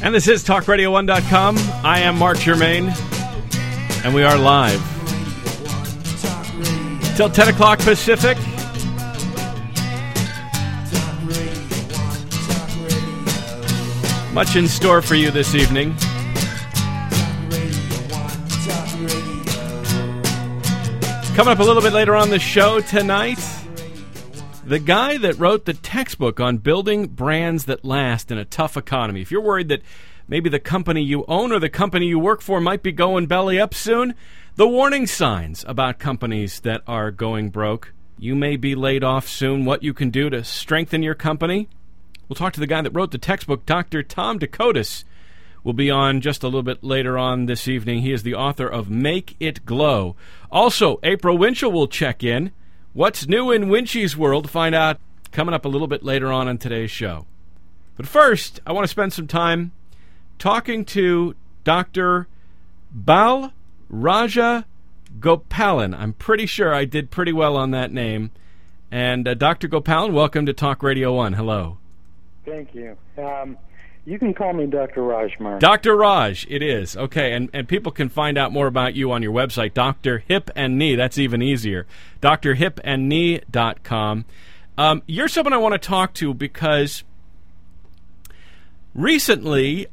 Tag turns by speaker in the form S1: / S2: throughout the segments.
S1: And this is TalkRadio1.com. I am Mark Germain, and we are live till 10 o'clock Pacific. Much in store for you this evening. Coming up a little bit later on the show tonight, the guy that wrote the textbook on building brands that last in a tough economy. If you're worried that maybe the company you own or the company you work for might be going belly up soon, the warning signs about companies that are going broke. You may be laid off soon. What you can do to strengthen your company. We'll talk to the guy that wrote the textbook. Dr. Tom Dakotas will be on just a little bit later on this evening. He is the author of Make It Glow. Also, April Winchell will check in. What's new in Winchy's world? Find out coming up a little bit later on today's show. But first, I want to spend some time talking to Dr. Bal Raja Gopalan. I'm pretty sure I did pretty well on that name. And Dr. Gopalan, welcome to Talk Radio 1. Hello.
S2: Thank you. You can call me Dr. Raj, Mark.
S1: Dr. Raj, it is. Okay, and people can find out more about you on your website, Dr. Hip and Knee. That's even easier. drhipandknee.com. You're someone I want to talk to because recently,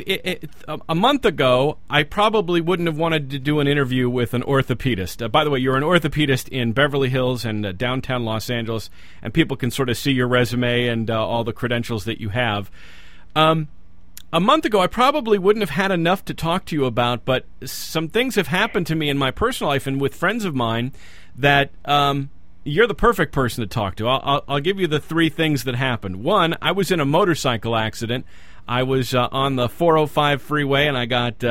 S1: a month ago, I probably wouldn't have wanted to do an interview with an orthopedist. By the way, you're an orthopedist in Beverly Hills and downtown Los Angeles, and people can sort of see your resume and all the credentials that you have. A month ago, I probably wouldn't have had enough to talk to you about, but some things have happened to me in my personal life and with friends of mine that you're the perfect person to talk to. I'll give you the three things that happened. One, I was in a motorcycle accident. I was on the 405 freeway, and I got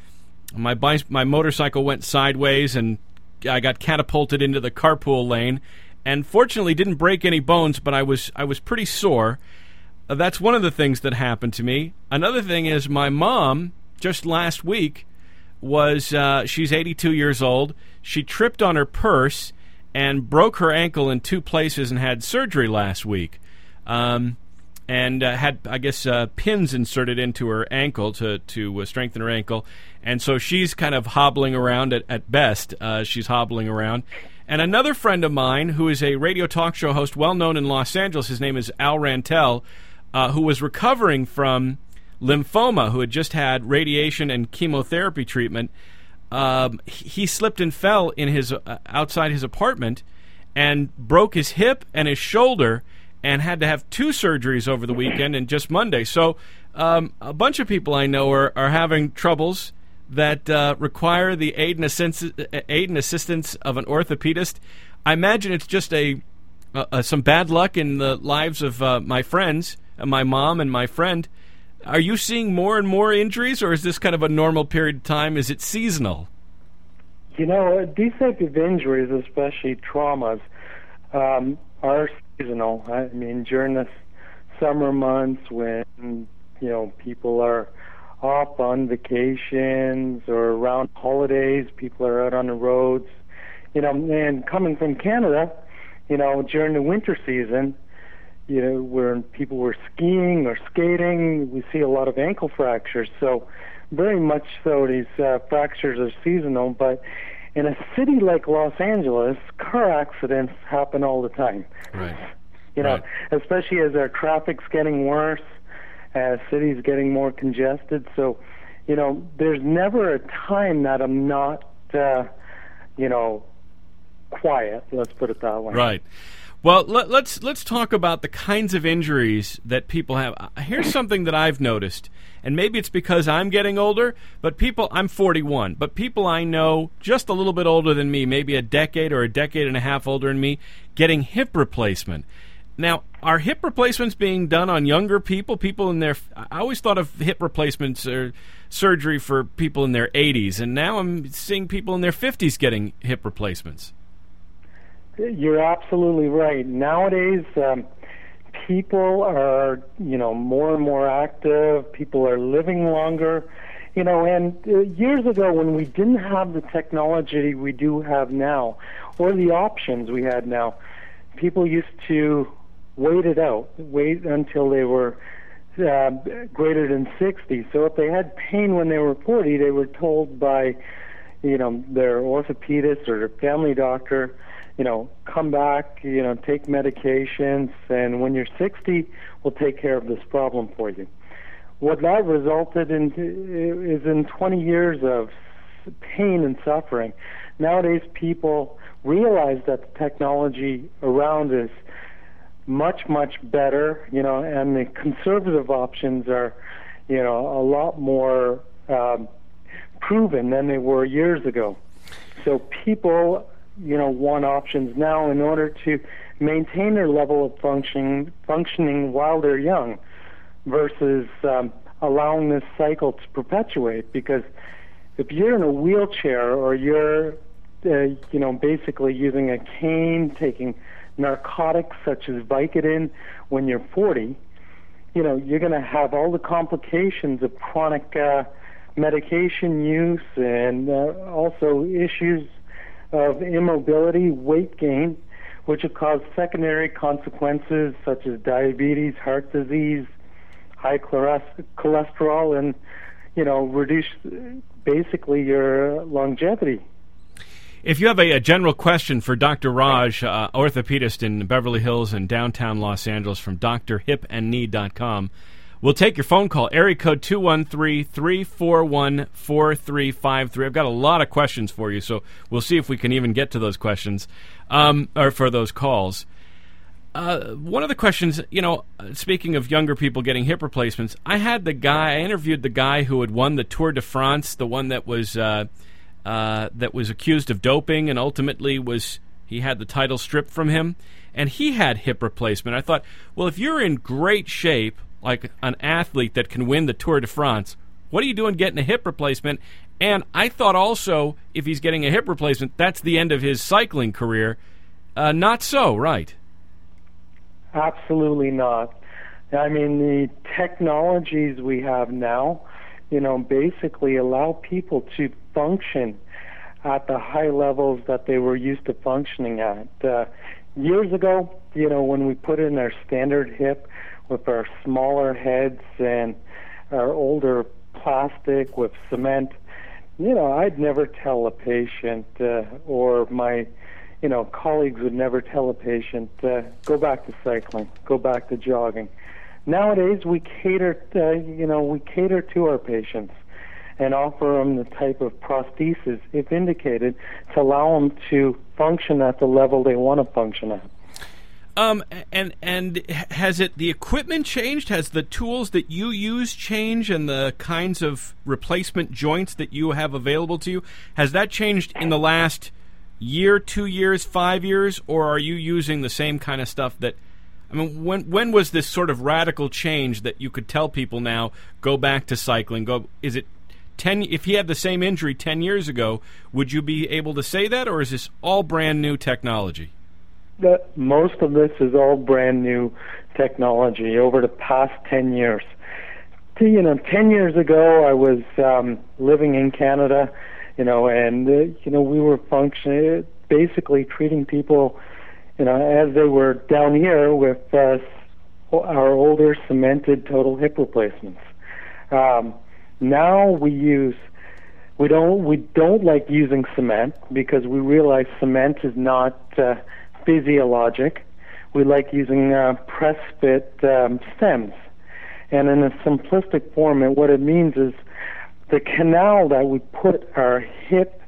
S1: my motorcycle went sideways, and I got catapulted into the carpool lane, and fortunately didn't break any bones, but I was pretty sore. That's one of the things that happened to me. Another thing is my mom, just last week, she's 82 years old. She tripped on her purse and broke her ankle in two places and had surgery last week. And had, I guess, pins inserted into her ankle to strengthen her ankle. And so she's kind of hobbling around at best. She's hobbling around. And another friend of mine who is a radio talk show host well known in Los Angeles, his name is Al Rantel, who was recovering from lymphoma, who had just had radiation and chemotherapy treatment. He slipped and fell in his outside his apartment and broke his hip and his shoulder and had to have two surgeries over the weekend and just Monday. So a bunch of people I know are having troubles that require the aid and assistance of an orthopedist. I imagine it's just some bad luck in the lives of my friends, my mom and my friend. Are you seeing more and more injuries, or is this kind of a normal period of time? Is it seasonal?
S2: You know, these type of injuries, especially traumas, are seasonal. I mean, during the summer months when, people are off on vacations or around holidays, people are out on the roads, and coming from Canada, during the winter season, where people were skiing or skating, we see a lot of ankle fractures. So very much so these fractures are seasonal. But in a city like Los Angeles, car accidents happen all the time.
S1: Right.
S2: Right. Especially as our traffic's getting worse, as cities getting more congested. So, there's never a time that I'm not, quiet. Let's put it that way.
S1: Right. Well, let's talk about the kinds of injuries that people have. Here's something that I've noticed, and maybe it's because I'm getting older, but I'm 41, but people I know just a little bit older than me, maybe a decade or a decade and a half older than me, getting hip replacement. Now, are hip replacements being done on younger people in their... I always thought of hip replacements or surgery for people in their 80s, and now I'm seeing people in their 50s getting hip replacements.
S2: You're absolutely right. Nowadays, people are, more and more active. People are living longer. And years ago when we didn't have the technology we do have now, or the options we had now, people used to wait until they were greater than 60. So if they had pain when they were 40, they were told by, their orthopedist or their family doctor, come back, take medications, and when you're 60, we'll take care of this problem for you. What that resulted in is in 20 years of pain and suffering. Nowadays, people realize that the technology around is much, much better, and the conservative options are, a lot more proven than they were years ago. So people, want options now in order to maintain their level of functioning while they're young, versus allowing this cycle to perpetuate. Because if you're in a wheelchair or you're, basically using a cane, taking narcotics such as Vicodin when you're 40, you're going to have all the complications of chronic medication use and also issues of immobility, weight gain, which will cause secondary consequences such as diabetes, heart disease, high cholesterol, and, reduce basically your longevity.
S1: If you have a general question for Dr. Raj, orthopedist in Beverly Hills and downtown Los Angeles, from drhipandknee.com, we'll take your phone call, area code 213-341-4353. I've got a lot of questions for you, so we'll see if we can even get to those questions, or for those calls. One of the questions, speaking of younger people getting hip replacements, I interviewed the guy who had won the Tour de France, the one that was accused of doping, and ultimately he had the title stripped from him, and he had hip replacement. I thought, well, if you're in great shape, like an athlete that can win the Tour de France, what are you doing getting a hip replacement? And I thought also, if he's getting a hip replacement, that's the end of his cycling career. Not so, right?
S2: Absolutely not. I mean, the technologies we have now, basically allow people to function at the high levels that they were used to functioning at. Years ago, when we put in our standard hip with our smaller heads and our older plastic with cement, I'd never tell a patient, or my colleagues would never tell a patient, go back to cycling, go back to jogging. Nowadays, we cater to our patients and offer them the type of prosthesis, if indicated, to allow them to function at the level they want to function at.
S1: And has the equipment changed? Has the tools that you use changed, and the kinds of replacement joints that you have available to you? Has that changed in the last year, 2 years, 5 years, or are you using the same kind of stuff that? I mean, when was this sort of radical change that you could tell people now, go back to cycling? Is it 10? If he had the same injury 10 years ago, would you be able to say that, or is this all brand new technology?
S2: Most of this is all brand new technology over the past 10 years. 10 years ago, I was living in Canada, and we were functioning, basically treating people, as they were down here with our older cemented total hip replacements. Now we don't like using cement because we realize cement is not physiologic. We like using press fit stems. And in a simplistic form, what it means is the canal that we put our hip,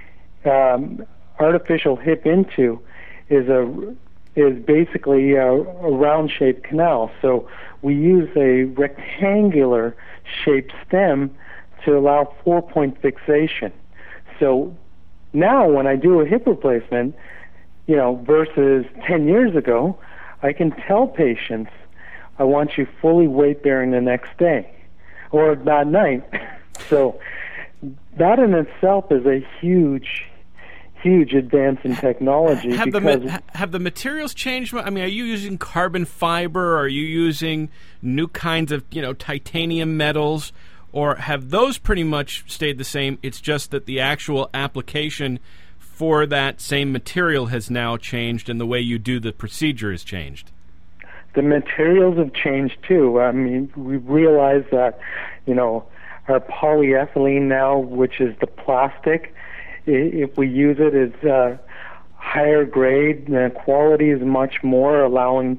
S2: artificial hip into, is basically a round-shaped canal. So we use a rectangular-shaped stem to allow 4-point fixation. So now when I do a hip replacement, versus 10 years ago, I can tell patients, I want you fully weight-bearing the next day or that night. So that in itself is a huge advance in technology.
S1: Have the materials changed? I mean, are you using carbon fiber? Are you using new kinds of, titanium metals? Or have those pretty much stayed the same? It's just that the actual application for that same material has now changed, and the way you do the procedure has changed.
S2: the materials have changed too. I mean, we realize that, our polyethylene now, which is the plastic, if we use it, is higher grade. The quality is much more, allowing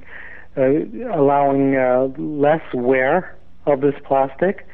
S2: less wear of this plastic.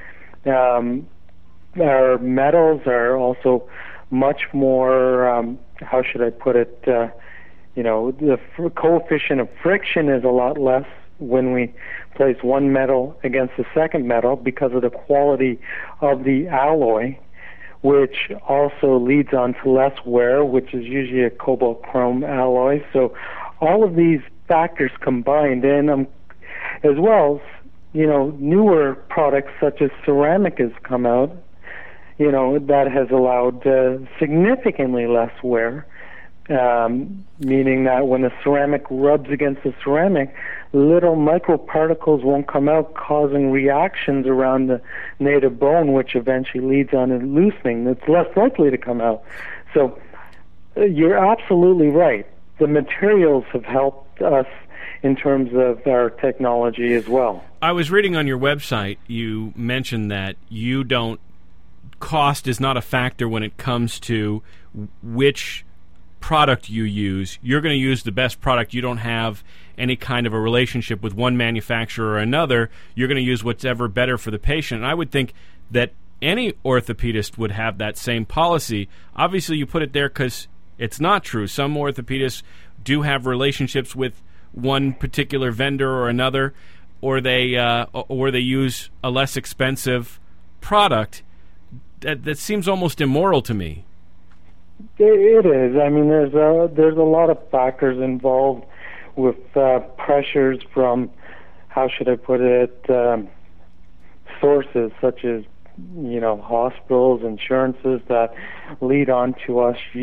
S2: Our metals are also much more, how should I put it, the coefficient of friction is a lot less when we place one metal against the second metal because of the quality of the alloy, which also leads on to less wear, which is usually a cobalt chrome alloy. So all of these factors combined, and as well as, newer products such as ceramic has come out, that has allowed significantly less wear, meaning that when the ceramic rubs against the ceramic, little microparticles won't come out, causing reactions around the native bone, which eventually leads on to loosening. It's less likely to come out. So you're absolutely right. The materials have helped us in terms of our technology as well.
S1: I was reading on your website, you mentioned that cost is not a factor when it comes to which product you use. You're going to use the best product. You don't have any kind of a relationship with one manufacturer or another. You're going to use whatever better for the patient. And I would think that any orthopedist would have that same policy. Obviously, you put it there because it's not true. Some orthopedists do have relationships with one particular vendor or another, or they use a less expensive product. That seems almost immoral to me.
S2: It is. I mean, there's a lot of factors involved with pressures from, how should I put it, sources such as, hospitals, insurances that lead on to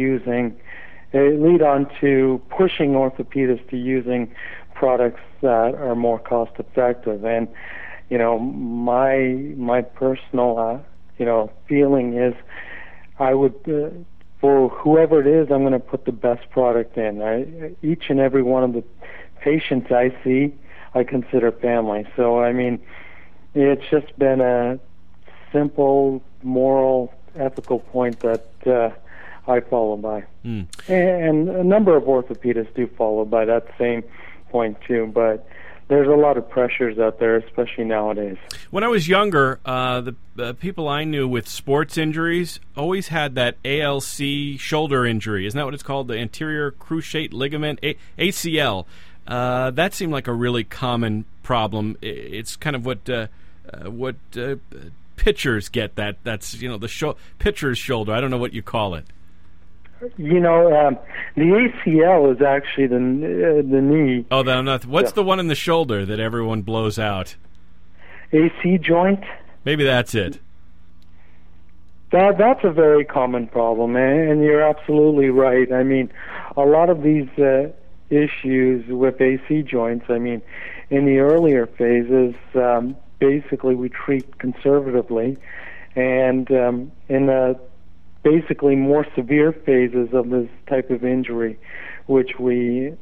S2: pushing orthopedists to using products that are more cost effective. And, my personal, feeling is I would, for whoever it is, I'm going to put the best product in. Each and every one of the patients I see, I consider family. So, I mean, it's just been a simple, moral, ethical point that I follow by. And a number of orthopedists do follow by that same point too, but there's a lot of pressures out there, especially nowadays.
S1: When I was younger, the people I knew with sports injuries always had that ALC shoulder injury. Isn't that what it's called? The anterior cruciate ligament, ACL. That seemed like a really common problem. It's kind of what pitchers get. That's the pitcher's shoulder. I don't know what you call it.
S2: The ACL is actually the knee.
S1: Oh, what's the one in the shoulder that everyone blows out?
S2: AC joint.
S1: Maybe that's it.
S2: That's a very common problem, and you're absolutely right. I mean, a lot of these issues with AC joints, I mean, in the earlier phases, basically we treat conservatively, and in the basically more severe phases of this type of injury, which we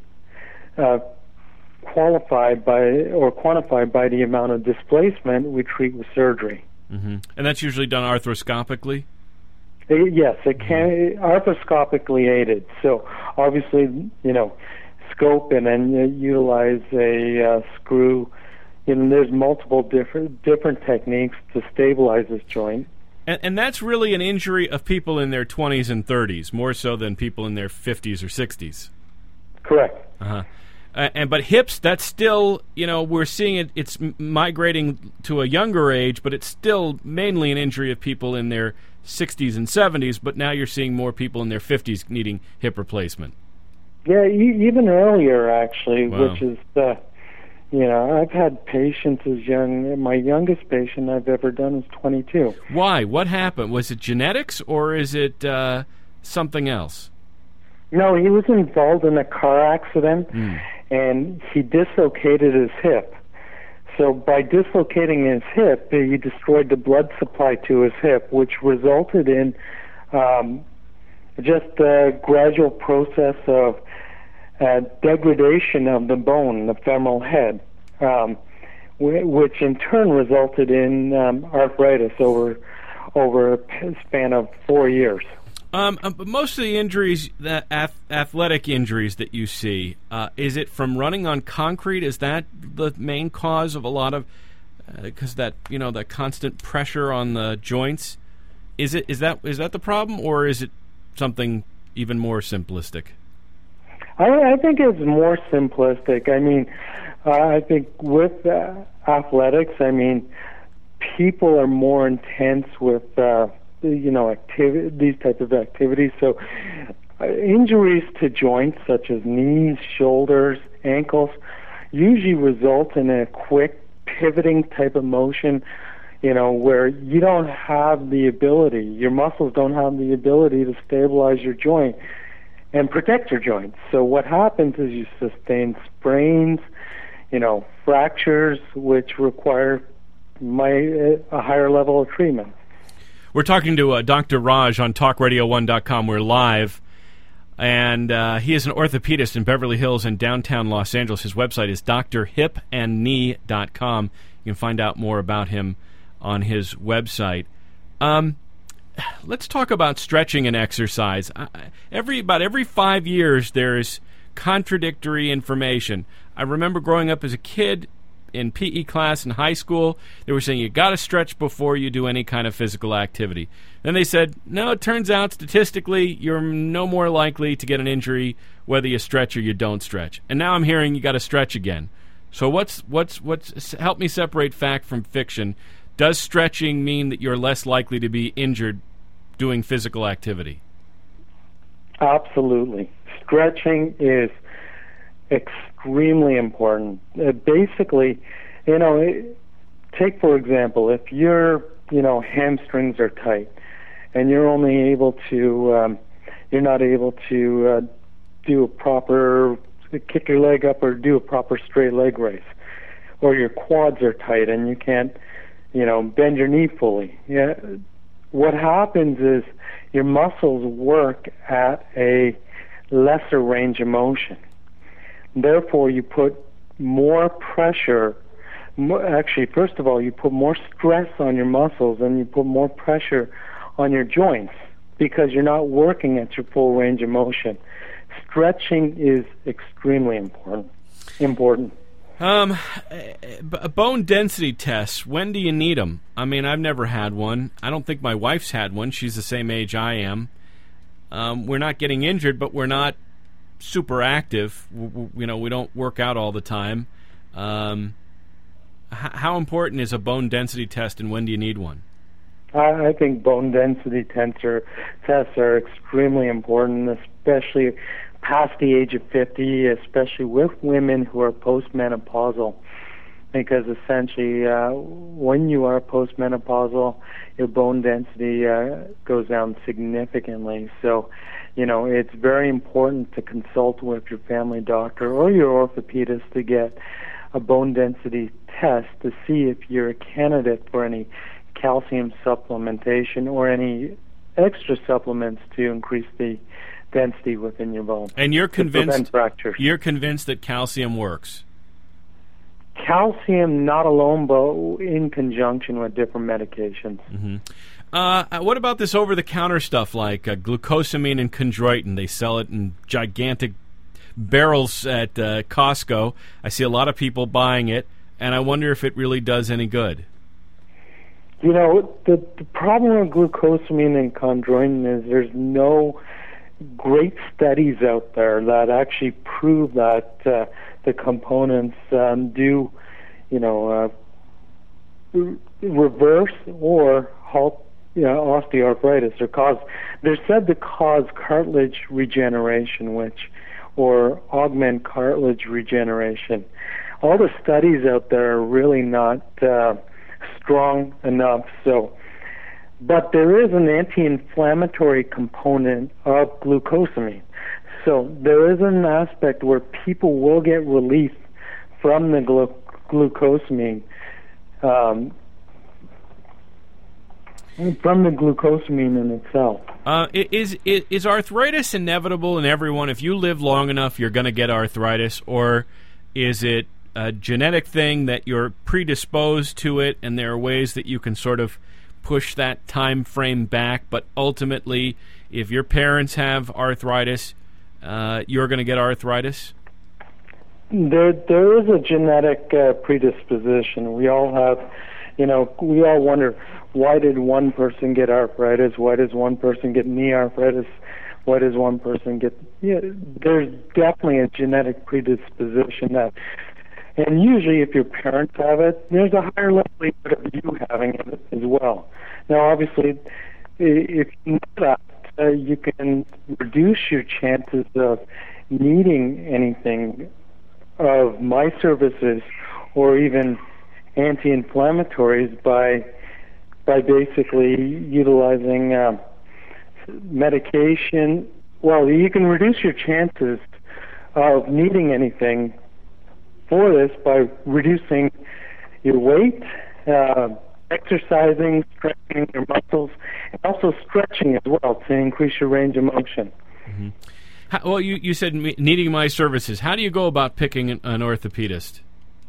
S2: quantify by the amount of displacement, we treat with surgery.
S1: Mm-hmm. And that's usually done arthroscopically?
S2: Yes, it can arthroscopically aided. So obviously, scope and then utilize a screw. There's multiple different techniques to stabilize this joint.
S1: And that's really an injury of people in their 20s and 30s, more so than people in their 50s or 60s.
S2: Correct.
S1: Uh-huh. But hips, that's still, we're seeing it's migrating to a younger age, but it's still mainly an injury of people in their 60s and 70s, but now you're seeing more people in their 50s needing hip replacement.
S2: Yeah, even earlier, actually,
S1: Wow.
S2: Which is, I've had patients as young. My youngest patient I've ever done is 22.
S1: Why? What happened? Was it genetics or is it something else?
S2: No, he was involved in a car accident, and he dislocated his hip. So by dislocating his hip, he destroyed the blood supply to his hip, which resulted in just a gradual process of degradation of the bone, the femoral head. which in turn resulted in arthritis over a span of 4 years.
S1: Most of the injuries, that athletic injuries that you see, is it from running on concrete? Is that the main cause of a lot of, because that constant pressure on the joints? Is that the problem, or is it something even more simplistic?
S2: I think it's more simplistic. I mean, I think with athletics, I mean, people are more intense with these types of activities. So injuries to joints such as knees, shoulders, ankles usually result in a quick pivoting type of motion, where you don't have the ability, your muscles don't have the ability to stabilize your joint and protect your joints. So what happens is you sustain sprains, fractures, which require a higher level of treatment.
S1: We're talking to Dr. Raj on TalkRadio1.com. We're live, and he is an orthopedist in Beverly Hills and downtown Los Angeles. His website is drhipandknee.com. You can find out more about him on his website. Let's talk about stretching and exercise. About every 5 years, there's contradictory information. I remember growing up as a kid in PE class in high school, they were saying you got to stretch before you do any kind of physical activity. Then they said, no, it turns out statistically you're no more likely to get an injury whether you stretch or you don't stretch. And now I'm hearing you got to stretch again. So what's help me separate fact from fiction. Does stretching mean that you're less likely to be injured doing physical activity?
S2: Absolutely. Stretching is extremely important. Basically, take for example, if your hamstrings are tight and you're only able to you're not able to do a proper kick your leg up or do a proper straight leg raise, or your quads are tight and you can't bend your knee fully. What happens is your muscles work at a lesser range of motion. Therefore, you put more pressure. Actually, first of all, you put more stress on your muscles and you put more pressure on your joints because you're not working at your full range of motion. Stretching is extremely important.
S1: Bone density tests, when do you need them? I mean, I've never had one. I don't think my wife's had one. She's the same age I am. We're not getting injured, but we're not super active. We don't work out all the time. How important is a bone density test, and when do you need one?
S2: I think bone density tests are extremely important, especially past the age of 50, especially with women who are postmenopausal, because essentially when you are postmenopausal, your bone density goes down significantly. So, it's very important to consult with your family doctor or your orthopedist to get a bone density test to see if you're a candidate for any calcium supplementation or any extra supplements to increase the density within your bone.
S1: And you're convinced
S2: fractures.
S1: You're convinced that calcium works?
S2: Calcium not alone, but in conjunction with different medications.
S1: Mm-hmm. What about this over-the-counter stuff like glucosamine and chondroitin? They sell it in gigantic barrels at Costco. I see a lot of people buying it, and I wonder if it really does any good.
S2: The problem with glucosamine and chondroitin is there's no great studies out there that actually prove that the components do, reverse or halt osteoarthritis, or they're said to cause cartilage regeneration, or augment cartilage regeneration. All the studies out there are really not strong enough. But there is an anti-inflammatory component of glucosamine. So there is an aspect where people will get relief from the glucosamine, in itself.
S1: Is arthritis inevitable in everyone? If you live long enough, you're going to get arthritis, or is it a genetic thing that you're predisposed to it, and there are ways that you can sort of push that time frame back. But ultimately, if your parents have arthritis, you're going to get arthritis?
S2: There is a genetic predisposition. We all have, we all wonder, why did one person get arthritis? Why does one person get knee arthritis? Why does one person get... there's definitely a genetic predisposition that... And usually if your parents have it, there's a higher likelihood of you having it as well. Now, obviously, if you know that, you can reduce your chances of needing anything of my services or even anti-inflammatories by basically utilizing medication. Well, you can reduce your chances of needing anything for this by reducing your weight, exercising, strengthening your muscles, and also stretching as well to increase your range of motion.
S1: Mm-hmm. Well, you said needing my services. How do you go about picking an orthopedist?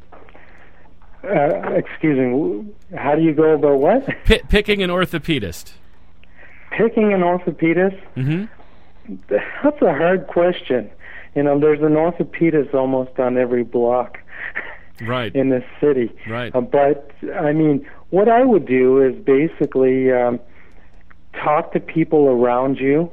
S2: Excuse me, how do you go about what?
S1: Picking an orthopedist.
S2: Picking an orthopedist?
S1: Mm-hmm.
S2: That's a hard question. There's an orthopedist almost on every block
S1: right.
S2: in this city.
S1: Right.
S2: But, what I would do is basically talk to people around you,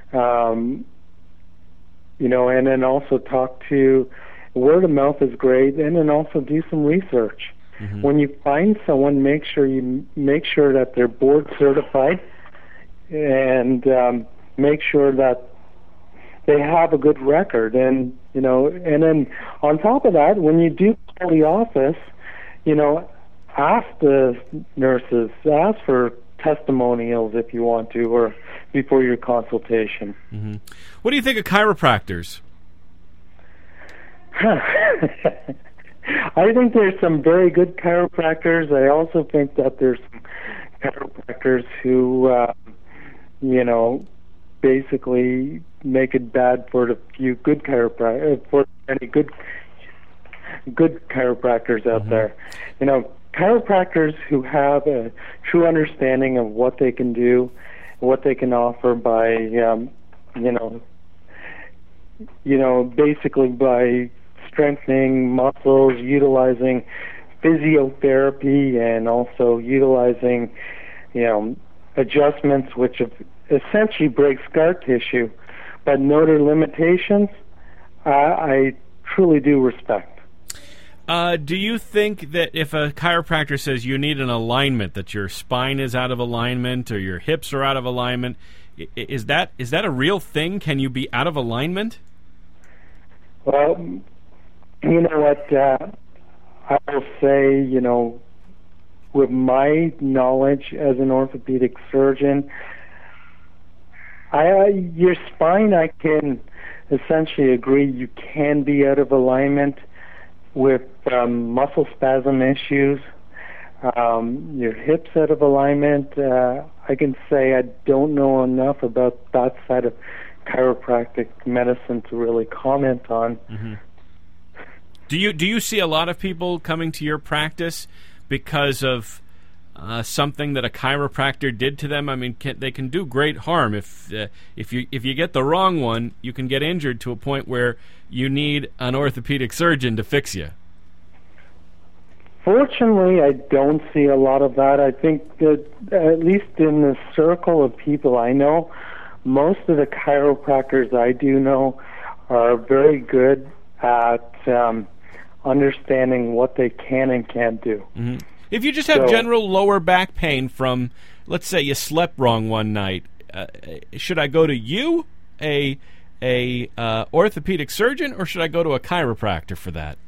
S2: and then also talk to... Word of mouth is great, and then also do some research. Mm-hmm. When you find someone, make sure that they're board certified, and make sure that they have a good record. And and then on top of that, when you do call the office, ask the nurses, ask for testimonials if you want to, or before your consultation.
S1: Mm-hmm. What do you think of chiropractors?
S2: I think there's some very good chiropractors. I also think that there's some chiropractors who, basically make it bad for the few good for any good chiropractors out there. Chiropractors who have a true understanding of what they can do, what they can offer by, basically by strengthening muscles, utilizing physiotherapy, and also utilizing, adjustments which essentially break scar tissue, but know their limitations. I truly do respect.
S1: Do you think that if a chiropractor says you need an alignment, that your spine is out of alignment or your hips are out of alignment, is that a real thing? Can you be out of alignment?
S2: Well, you know what, I will say, with my knowledge as an orthopedic surgeon, your spine, I can essentially agree you can be out of alignment with muscle spasm issues, your hips out of alignment. I can say I don't know enough about that side of chiropractic medicine to really comment on.
S1: Mm-hmm. Do you see a lot of people coming to your practice because of something that a chiropractor did to them? I mean, they can do great harm. If you get the wrong one, you can get injured to a point where you need an orthopedic surgeon to fix you.
S2: Fortunately, I don't see a lot of that. I think that, at least in the circle of people I know, most of the chiropractors I do know are very good at understanding what they can and can't do.
S1: Mm-hmm. If you just have general lower back pain from, let's say you slept wrong one night, should I go to you, a orthopedic surgeon, or should I go to a chiropractor for that?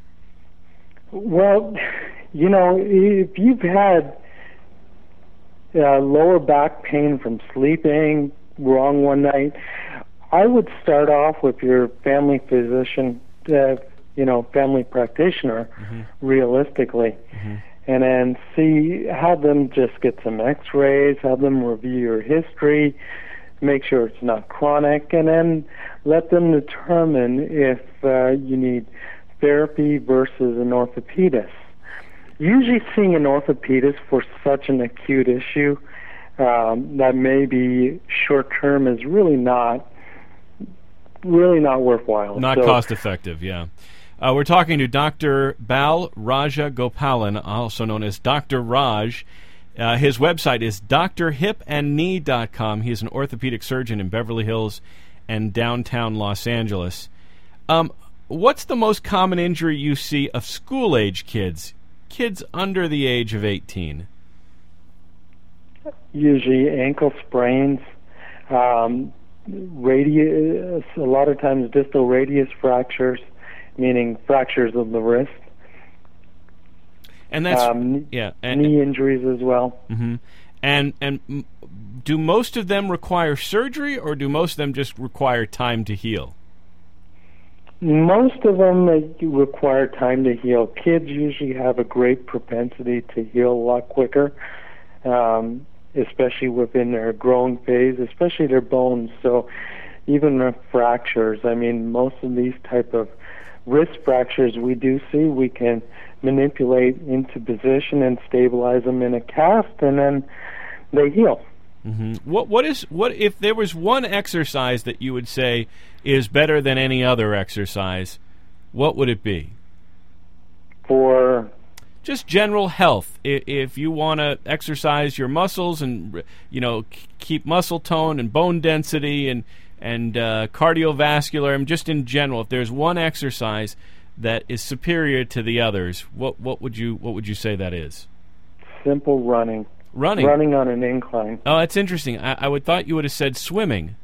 S2: Well, if you've had lower back pain from sleeping wrong one night, I would start off with your family physician, family practitioner, mm-hmm. realistically. Mm-hmm. And then have them just get some x-rays, have them review your history, make sure it's not chronic, and then let them determine if you need therapy versus an orthopedist. Usually seeing an orthopedist for such an acute issue that may be short-term is really not worthwhile.
S1: Not cost-effective, yeah. We're talking to Dr. Bal Rajagopalan, also known as Dr. Raj. His website is drhipandknee.com. He's an orthopedic surgeon in Beverly Hills and downtown Los Angeles. What's the most common injury you see of school-age kids under the age of 18?
S2: Usually ankle sprains, radius, a lot of times distal radius fractures, meaning fractures of the wrist.
S1: And that's
S2: knee injuries as well.
S1: Mm-hmm. And do most of them require surgery, or do most of them just require time to heal?
S2: Most of them require time to heal. Kids usually have a great propensity to heal a lot quicker, especially within their growing phase, especially their bones. So even with fractures, I mean, most of these type of wrist fractures we do see, we can manipulate into position and stabilize them in a cast, and then they heal.
S1: Mm-hmm. What if there was one exercise that you would say is better than any other exercise? What would it be?
S2: For
S1: just general health. If you want to exercise your muscles and keep muscle tone and bone density and cardiovascular, and just in general, if there's one exercise that is superior to the others, what would you say that is?
S2: Simple running. Running on an incline.
S1: Oh, that's interesting. I would thought you would have said swimming.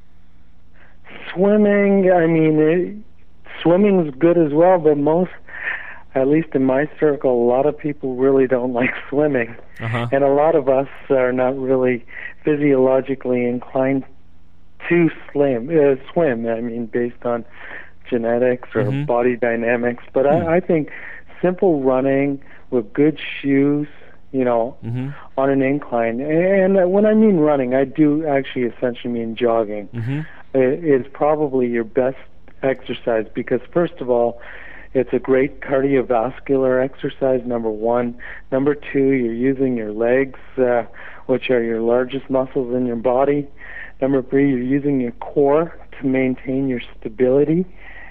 S2: Swimming, I mean, swimming's good as well, but most, at least in my circle, a lot of people really don't like swimming.
S1: Uh-huh.
S2: And a lot of us are not really physiologically inclined to swim, I mean, based on genetics or body dynamics. But I think simple running with good shoes, on an incline. And when I mean running, I do actually essentially mean jogging. It's probably your best exercise because, first of all, it's a great cardiovascular exercise, number one. Number two, you're using your legs, which are your largest muscles in your body. Number three, you're using your core to maintain your stability.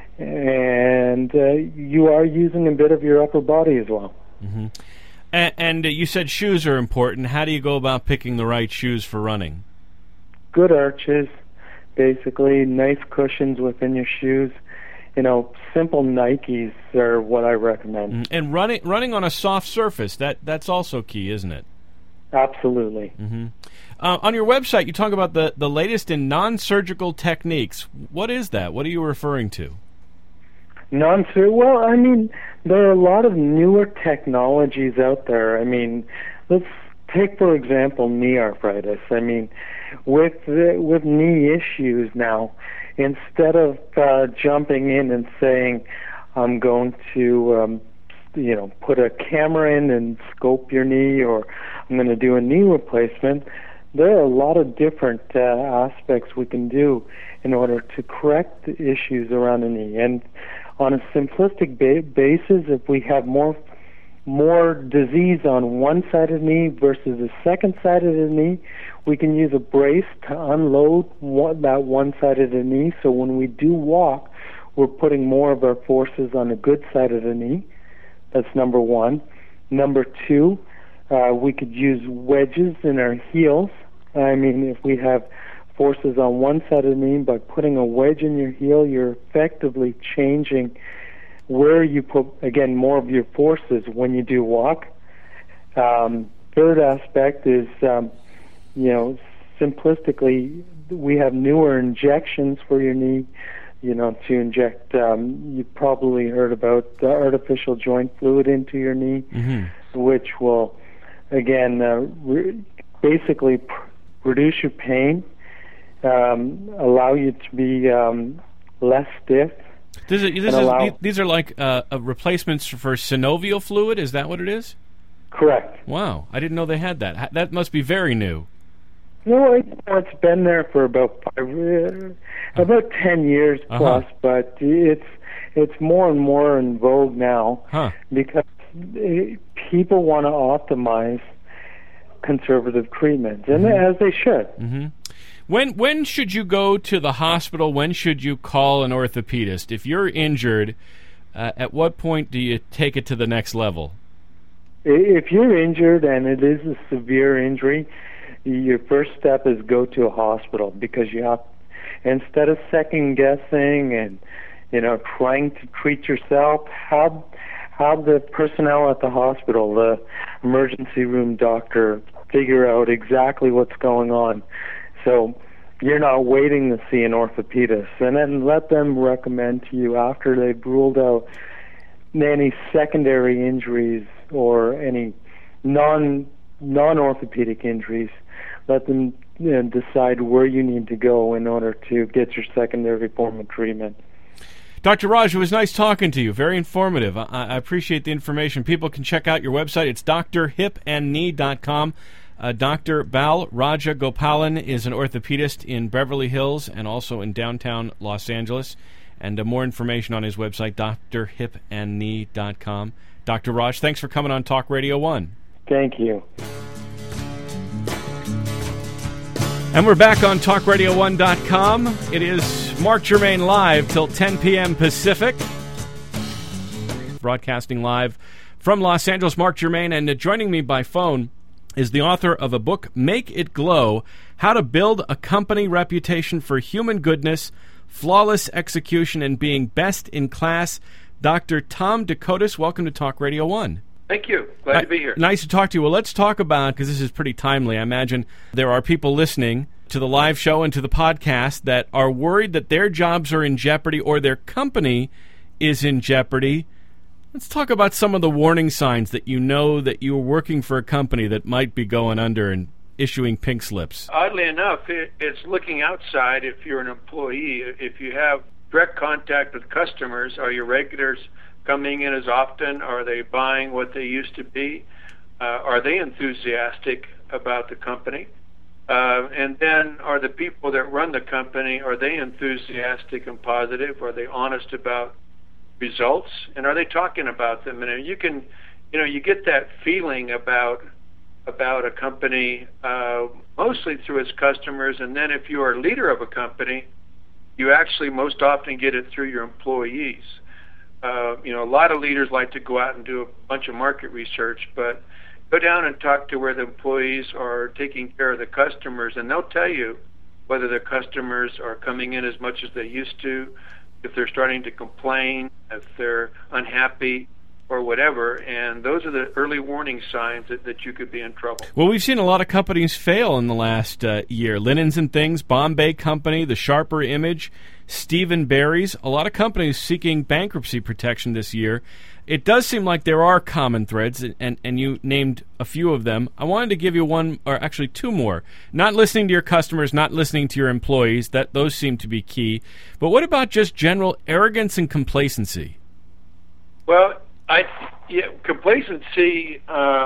S2: And you are using a bit of your upper body as well.
S1: Mm-hmm. And you said shoes are important. How do you go about picking the right shoes for running?
S2: Good arches, basically, nice cushions within your shoes. Simple Nikes are what I recommend.
S1: And running on a soft surface, that's also key, isn't it?
S2: Absolutely.
S1: Mm-hmm. On your website, you talk about the latest in non-surgical techniques. What is that? What are you referring to?
S2: Well, I mean, there are a lot of newer technologies out there. I mean, let's take, for example, knee arthritis. I mean, with knee issues now, instead of jumping in and saying, I'm going to, put a camera in and scope your knee, or I'm going to do a knee replacement, there are a lot of different aspects we can do in order to correct the issues around the knee. And on a simplistic basis, if we have more disease on one side of the knee versus the second side of the knee, we can use a brace to unload that one side of the knee. So when we do walk, we're putting more of our forces on the good side of the knee. That's number one. Number two, we could use wedges in our heels. I mean, if we have forces on one side of the knee, by putting a wedge in your heel, you're effectively changing where you put, again, more of your forces when you do walk. Third aspect is, simplistically, we have newer injections for your knee, to inject. You've probably heard about artificial joint fluid into your knee, which will, again, basically reduce your pain, allow you to be less stiff.
S1: These are like replacements for synovial fluid? Is that what it is?
S2: Correct.
S1: Wow, I didn't know they had that. That must be very new.
S2: No, it's been there for about 10 years plus, but it's it's more and more in vogue now because people want to optimize conservative treatment, and as they should.
S1: Mm-hmm. When should you go to the hospital? When should you call an orthopedist? If you're injured, at what point do you take it to the next level?
S2: If you're injured and it is a severe injury, your first step is go to a hospital, because you have, instead of second guessing and trying to treat yourself, have the personnel at the hospital, the emergency room doctor, figure out exactly what's going on. So you're not waiting to see an orthopedist, and then let them recommend to you, after they've ruled out any secondary injuries or any non-orthopedic injuries, let them decide where you need to go in order to get your secondary form of treatment.
S1: Dr. Raj, it was nice talking to you. Very informative. I appreciate the information. People can check out your website. It's drhipandknee.com. Dr. Bal Rajagopalan is an orthopedist in Beverly Hills and also in downtown Los Angeles. And more information on his website, drhipandknee.com. Dr. Raj, thanks for coming on Talk Radio 1.
S2: Thank you.
S1: And we're back on TalkRadio1.com. It is Mark Germain live till 10 p.m. Pacific. Broadcasting live from Los Angeles, Mark Germain. And joining me by phone is the author of a book, Make It Glow, How to Build a Company Reputation for Human Goodness, Flawless Execution, and Being Best in Class. Dr. Tom Decotis, welcome to Talk Radio 1.
S3: Thank you. Glad to be here.
S1: Nice to talk to you. Well, let's talk about, because this is pretty timely, I imagine there are people listening to the live show and to the podcast that are worried that their jobs are in jeopardy or their company is in jeopardy. Let's talk about some of the warning signs that you know that you're working for a company that might be going under and issuing pink slips.
S3: Oddly enough, it's looking outside if you're an employee. If you have direct contact with customers, are your regulars coming in as often? Are they buying what they used to be? Are they enthusiastic about the company? And then are the people that run the company, are they enthusiastic and positive? Are they honest about results? And are they talking about them? And you can, you get that feeling about a company mostly through its customers. And then if you are a leader of a company, you actually most often get it through your employees. A lot of leaders like to go out and do a bunch of market research, but go down and talk to where the employees are taking care of the customers, and they'll tell you whether the customers are coming in as much as they used to, if they're starting to complain, if they're unhappy, or whatever. And those are the early warning signs that you could be in trouble.
S1: Well, we've seen a lot of companies fail in the last year. Linens and Things, Bombay Company, The Sharper Image, Stephen Barry's, a lot of companies seeking bankruptcy protection this year. It does seem like there are common threads, and you named a few of them. I wanted to give you one, or actually two more. Not listening to your customers, not listening to your employees, those seem to be key. But what about just general arrogance and complacency?
S3: Well, complacency,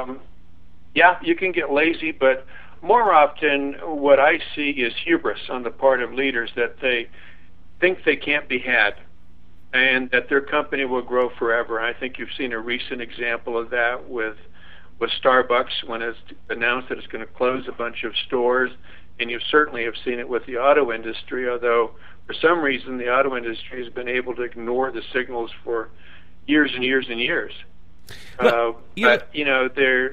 S3: you can get lazy, but more often what I see is hubris on the part of leaders, that they think they can't be had and that their company will grow forever. I think you've seen a recent example of that with Starbucks when it's announced that it's going to close a bunch of stores, and you certainly have seen it with the auto industry, although for some reason the auto industry has been able to ignore the signals for years and years and years. But there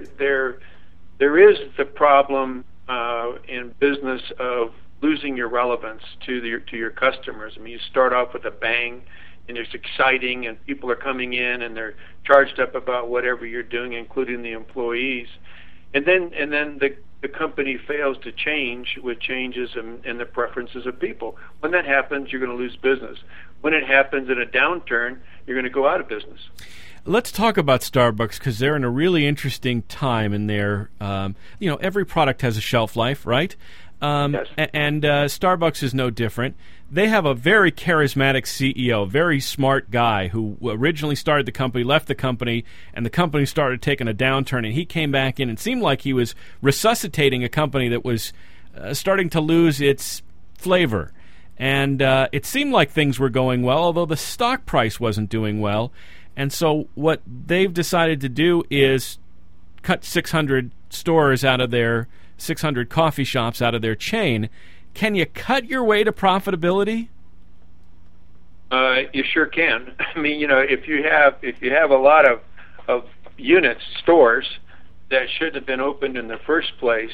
S3: is the problem in business of losing your relevance to your customers. I mean, you start off with a bang, and it's exciting, and people are coming in, and they're charged up about whatever you're doing, including the employees. And then the company fails to change with changes in the preferences of people. When that happens, you're going to lose business. When it happens in a downturn, you're going to go out of business.
S1: Let's talk about Starbucks, because they're in a really interesting time in their, every product has a shelf life, right?
S3: Yes.
S1: And Starbucks is no different. They have a very charismatic CEO, very smart guy who originally started the company, left the company, and the company started taking a downturn, and he came back in and seemed like he was resuscitating a company that was starting to lose its flavor. And it seemed like things were going well, although the stock price wasn't doing well. And so what they've decided to do is cut 600 stores out of their 600 coffee shops out of their chain. Can you cut your way to profitability?
S3: You sure can. I mean, if you have a lot of units, stores that should have been opened in the first place,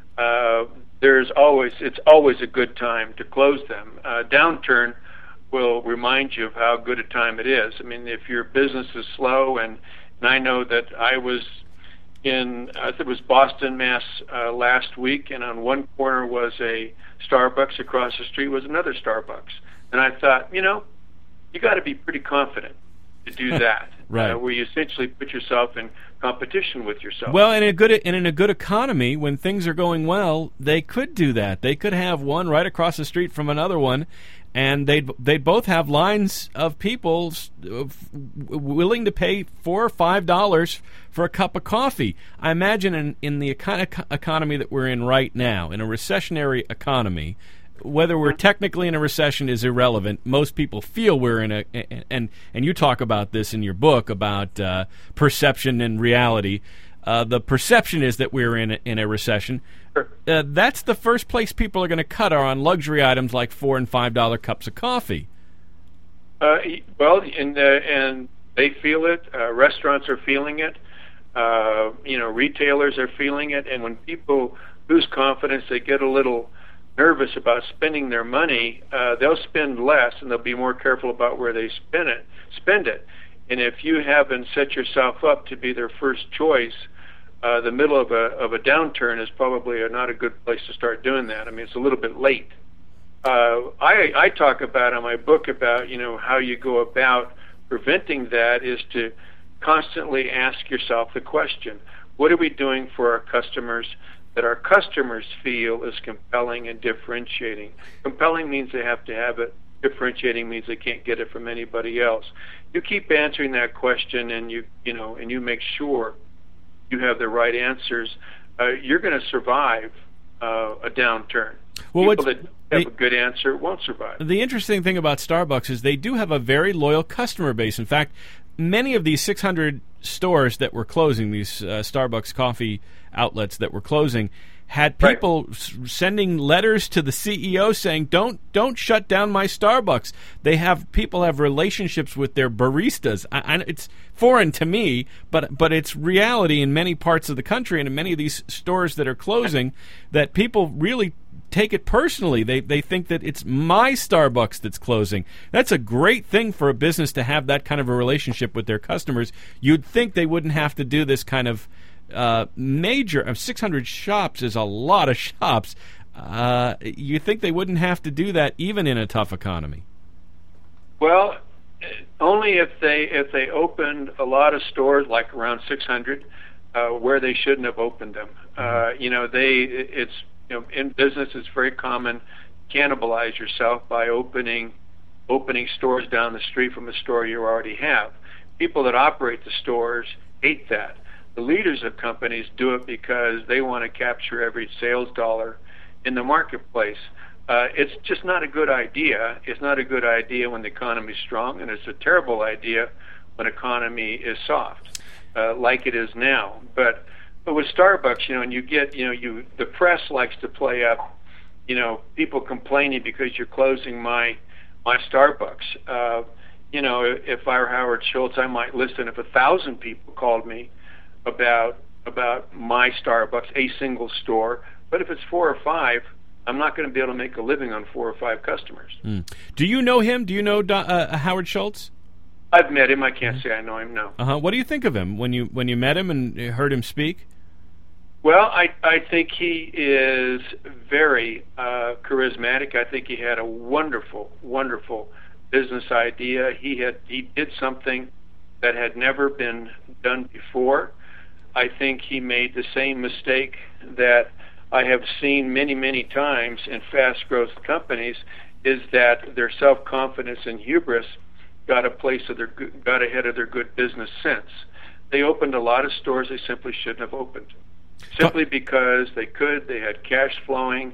S3: it's always a good time to close them. Downturn will remind you of how good a time it is. I mean, if your business is slow, and I know that I was in, I think it was Boston, Mass, last week, and on one corner was a Starbucks, across the street was another Starbucks, and I thought, you got to be pretty confident to do that,
S1: right?
S3: Where you essentially put yourself in competition with yourself.
S1: Well, in a good economy, when things are going well, they could do that. They could have one right across the street from another one, and they'd both have lines of people willing to pay $4 or $5 for a cup of coffee. I imagine in the kind of economy that we're in right now, in a recessionary economy, whether we're technically in a recession is irrelevant. Most people feel we're in a, and you talk about this in your book about perception and reality. The perception is that we're in a recession. That's the first place people are going to cut are on luxury items like $4 and $5 cups of coffee.
S3: Well, and they feel it. Restaurants are feeling it. Retailers are feeling it. And when people lose confidence, they get a little nervous about spending their money. They'll spend less, and they'll be more careful about where they spend it. And if you haven't set yourself up to be their first choice, the middle of a downturn is probably not a good place to start doing that. I mean, it's a little bit late. I talk about in my book about how you go about preventing that is to constantly ask yourself the question: what are we doing for our customers that our customers feel is compelling and differentiating? Compelling means they have to have it. Differentiating means they can't get it from anybody else. You keep answering that question, and you make sure you have the right answers. You're going to survive a downturn.
S1: Well,
S3: people that have a good answer won't survive.
S1: The interesting thing about Starbucks is they do have a very loyal customer base. In fact, many of these 600 stores that were closing, these Starbucks coffee outlets that were closing, had people sending letters to the CEO saying, "Don't shut down my Starbucks." People have relationships with their baristas. It's foreign to me, but it's reality in many parts of the country and in many of these stores that are closing. That people really take it personally. They think that it's my Starbucks that's closing. That's a great thing for a business to have that kind of a relationship with their customers. You'd think they wouldn't have to do this kind of major 600 shops is a lot of shops. You think they wouldn't have to do that even in a tough economy? Well,
S3: only if they opened a lot of stores, like around 600, where they shouldn't have opened them. In business, it's very common to cannibalize yourself by opening stores down the street from a store you already have. People that operate the stores hate that. The leaders of companies do it because they want to capture every sales dollar in the marketplace. It's just not a good idea. It's not a good idea when the economy is strong, and it's a terrible idea when the economy is soft, like it is now. But with Starbucks, and you get, the press likes to play up, people complaining because you're closing my Starbucks. If I were Howard Schultz, I might listen if 1,000 people called me about my Starbucks, a single store. But if it's 4 or 5, I'm not going to be able to make a living on 4 or 5 customers.
S1: Do you know him? Do you know Howard Schultz?
S3: I've met him. I can't say I know him, no.
S1: What do you think of him when you met him and heard him speak?
S3: Well, I think he is very charismatic. I think he had a wonderful, wonderful business idea. He did something that had never been done before. I think he made the same mistake that I have seen many, many times in fast growth companies, is that their self-confidence and hubris got ahead of their good business sense. They opened a lot of stores they simply shouldn't have opened. Simply because they had cash flowing,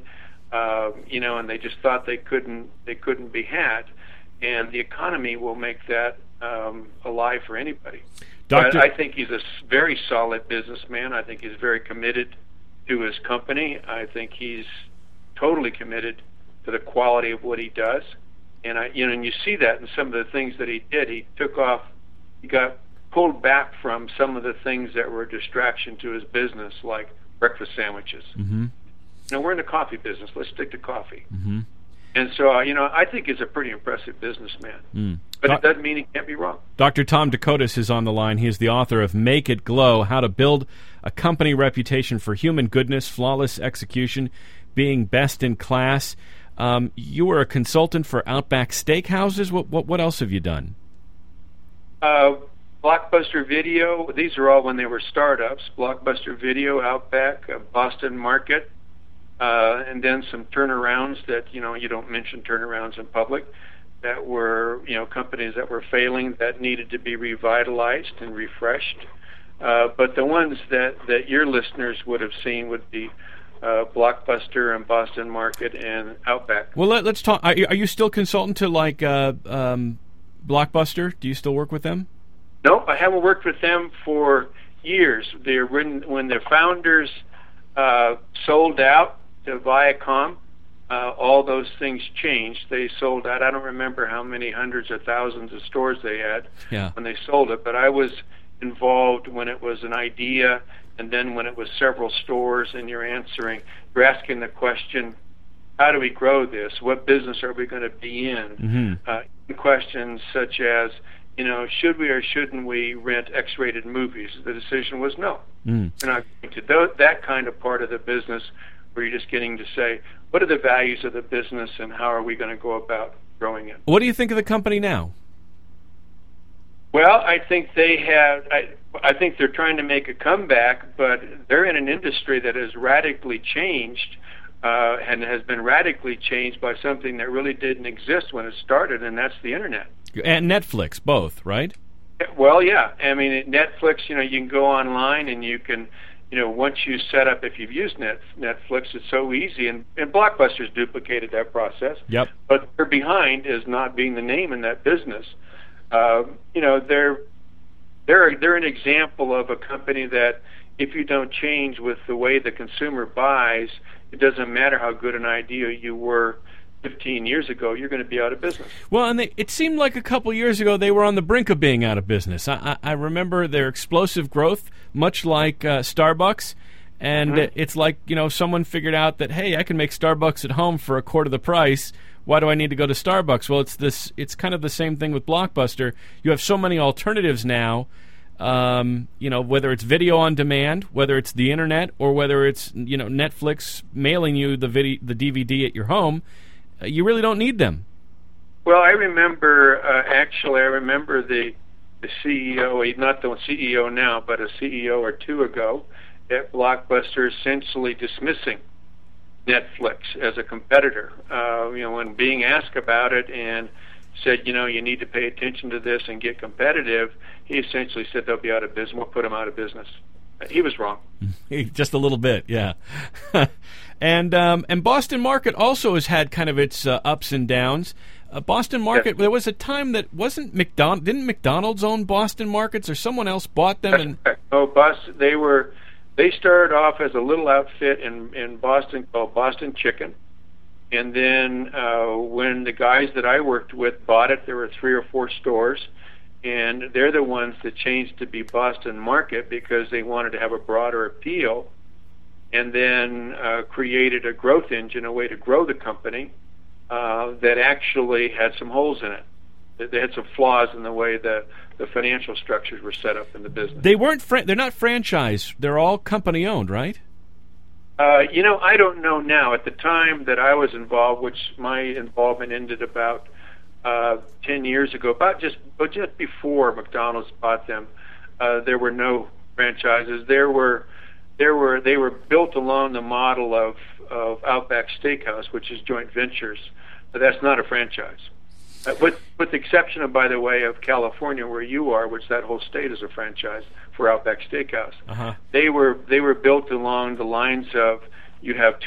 S3: and they just thought they couldn't be had. And the economy will make that alive for anybody. But I think he's a very solid businessman. I think he's very committed to his company. I think he's totally committed to the quality of what he does. And and you see that in some of the things that he did. He got pulled back from some of the things that were a distraction to his business, like breakfast sandwiches.
S1: Mm-hmm.
S3: We're in the coffee business. Let's stick to coffee.
S1: Mm-hmm.
S3: And so, I think he's a pretty impressive businessman. But it doesn't mean he can't be wrong.
S1: Dr. Tom Dakotas is on the line. He is the author of Make It Glow, How to Build a Company Reputation for Human Goodness, Flawless Execution, Being Best in Class. You were a consultant for Outback Steakhouses. What else have you done?
S3: Blockbuster Video. These are all when they were startups. Blockbuster Video, Outback, Boston Market. And then some turnarounds that, you don't mention turnarounds in public, that were, companies that were failing that needed to be revitalized and refreshed. But the ones that your listeners would have seen would be Blockbuster and Boston Market and Outback.
S1: Well, let's talk. Are you still consultant to Blockbuster? Do you still work with them?
S3: No, I haven't worked with them for years. When the founders sold out to Viacom, all those things changed. They sold out. I don't remember how many hundreds or thousands of stores they had when they sold it, but I was involved when it was an idea, and then when it was several stores, and you're asking the question, how do we grow this? What business are we going to be in? Mm-hmm. Questions such as, should we or shouldn't we rent X-rated movies? The decision was no. We're not going to that kind of part of the business where you're just getting to say, what are the values of the business and how are we going to go about growing it?
S1: What do you think of the company now?
S3: Well, I think I think they're trying to make a comeback, but they're in an industry that has radically changed and has been radically changed by something that really didn't exist when it started, and that's the Internet.
S1: And Netflix, both, right?
S3: Well, yeah. I mean, Netflix, you can go online and you can, once you set up, if you've used Netflix, it's so easy, and Blockbuster's duplicated that process.
S1: Yep.
S3: But they're behind is not being the name in that business. They're an example of a company that if you don't change with the way the consumer buys, it doesn't matter how good an idea you were 15 years ago, you're going to be out of business.
S1: Well, and it seemed like a couple years ago they were on the brink of being out of business. I remember their explosive growth, much like Starbucks, and it's like, someone figured out that, hey, I can make Starbucks at home for a quarter the price. Why do I need to go to Starbucks? Well, it's kind of the same thing with Blockbuster. You have so many alternatives now, whether it's video on demand, whether it's the Internet, or whether it's, Netflix mailing you the DVD at your home. You really don't need them.
S3: Well, I remember, the CEO, not the CEO now, but a CEO or two ago at Blockbuster essentially dismissing Netflix as a competitor, when being asked about it and said, you need to pay attention to this and get competitive, he essentially said they'll be out of business. We'll put them out of business. He was wrong.
S1: Just a little bit, yeah. And Boston Market also has had kind of its ups and downs. Boston Market, there was a time that didn't McDonald's own Boston Markets, or someone else bought them?
S3: They started off as a little outfit in Boston called Boston Chicken. And then when the guys that I worked with bought it, there were 3 or 4 stores. And they're the ones that changed to be Boston Market because they wanted to have a broader appeal, and then created a growth engine, a way to grow the company that actually had some holes in it. They had some flaws in the way the financial structures were set up in the business.
S1: They're not franchise. They're all company owned, right?
S3: I don't know now. At the time that I was involved, which my involvement ended about 10 years ago, just before McDonald's bought them, there were no franchises. They were built along the model of Outback Steakhouse, which is joint ventures, but that's not a franchise. With the exception of, by the way, of California, where you are, which that whole state is a franchise for Outback Steakhouse.
S1: Uh-huh.
S3: They were built along the lines of you have two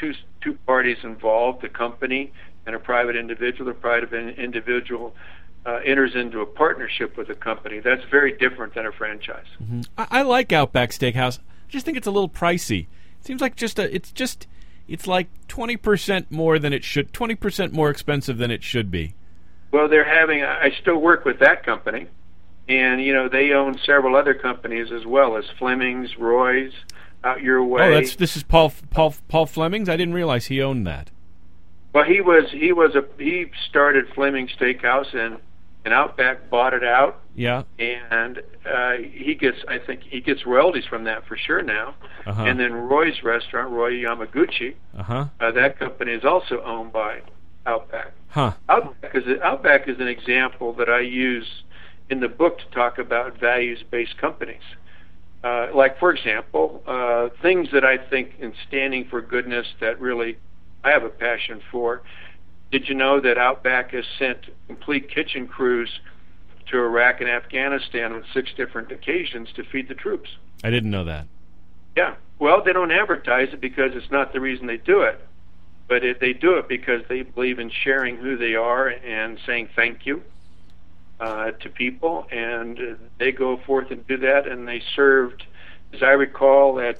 S3: two parties involved, the company and a private individual. The private individual enters into a partnership with a company. That's very different than a franchise.
S1: Mm-hmm. I like Outback Steakhouse. I just think it's a little pricey. It seems like it's like 20% more than it should, 20% more expensive than it should be.
S3: Well, I still work with that company, and they own several other companies as well, as Fleming's, Roy's, Out Your Way.
S1: Oh, this is Paul Fleming's? I didn't realize he owned that.
S3: Well, he started Fleming's Steakhouse, and Outback bought it out.
S1: Yeah.
S3: And he gets royalties from that for sure now.
S1: Uh-huh.
S3: And then Roy's restaurant, Roy Yamaguchi, that company is also owned by Outback.
S1: Huh.
S3: Outback is an example that I use in the book to talk about values-based companies. Like, for example, things that I think in standing for goodness that really I have a passion for. Did you know that Outback has sent complete kitchen crews to Iraq and Afghanistan on 6 different occasions to feed the troops?
S1: I didn't know that.
S3: Yeah. Well, they don't advertise it because it's not the reason they do it. But they do it because they believe in sharing who they are and saying thank you to people. And they go forth and do that. And they served, as I recall, at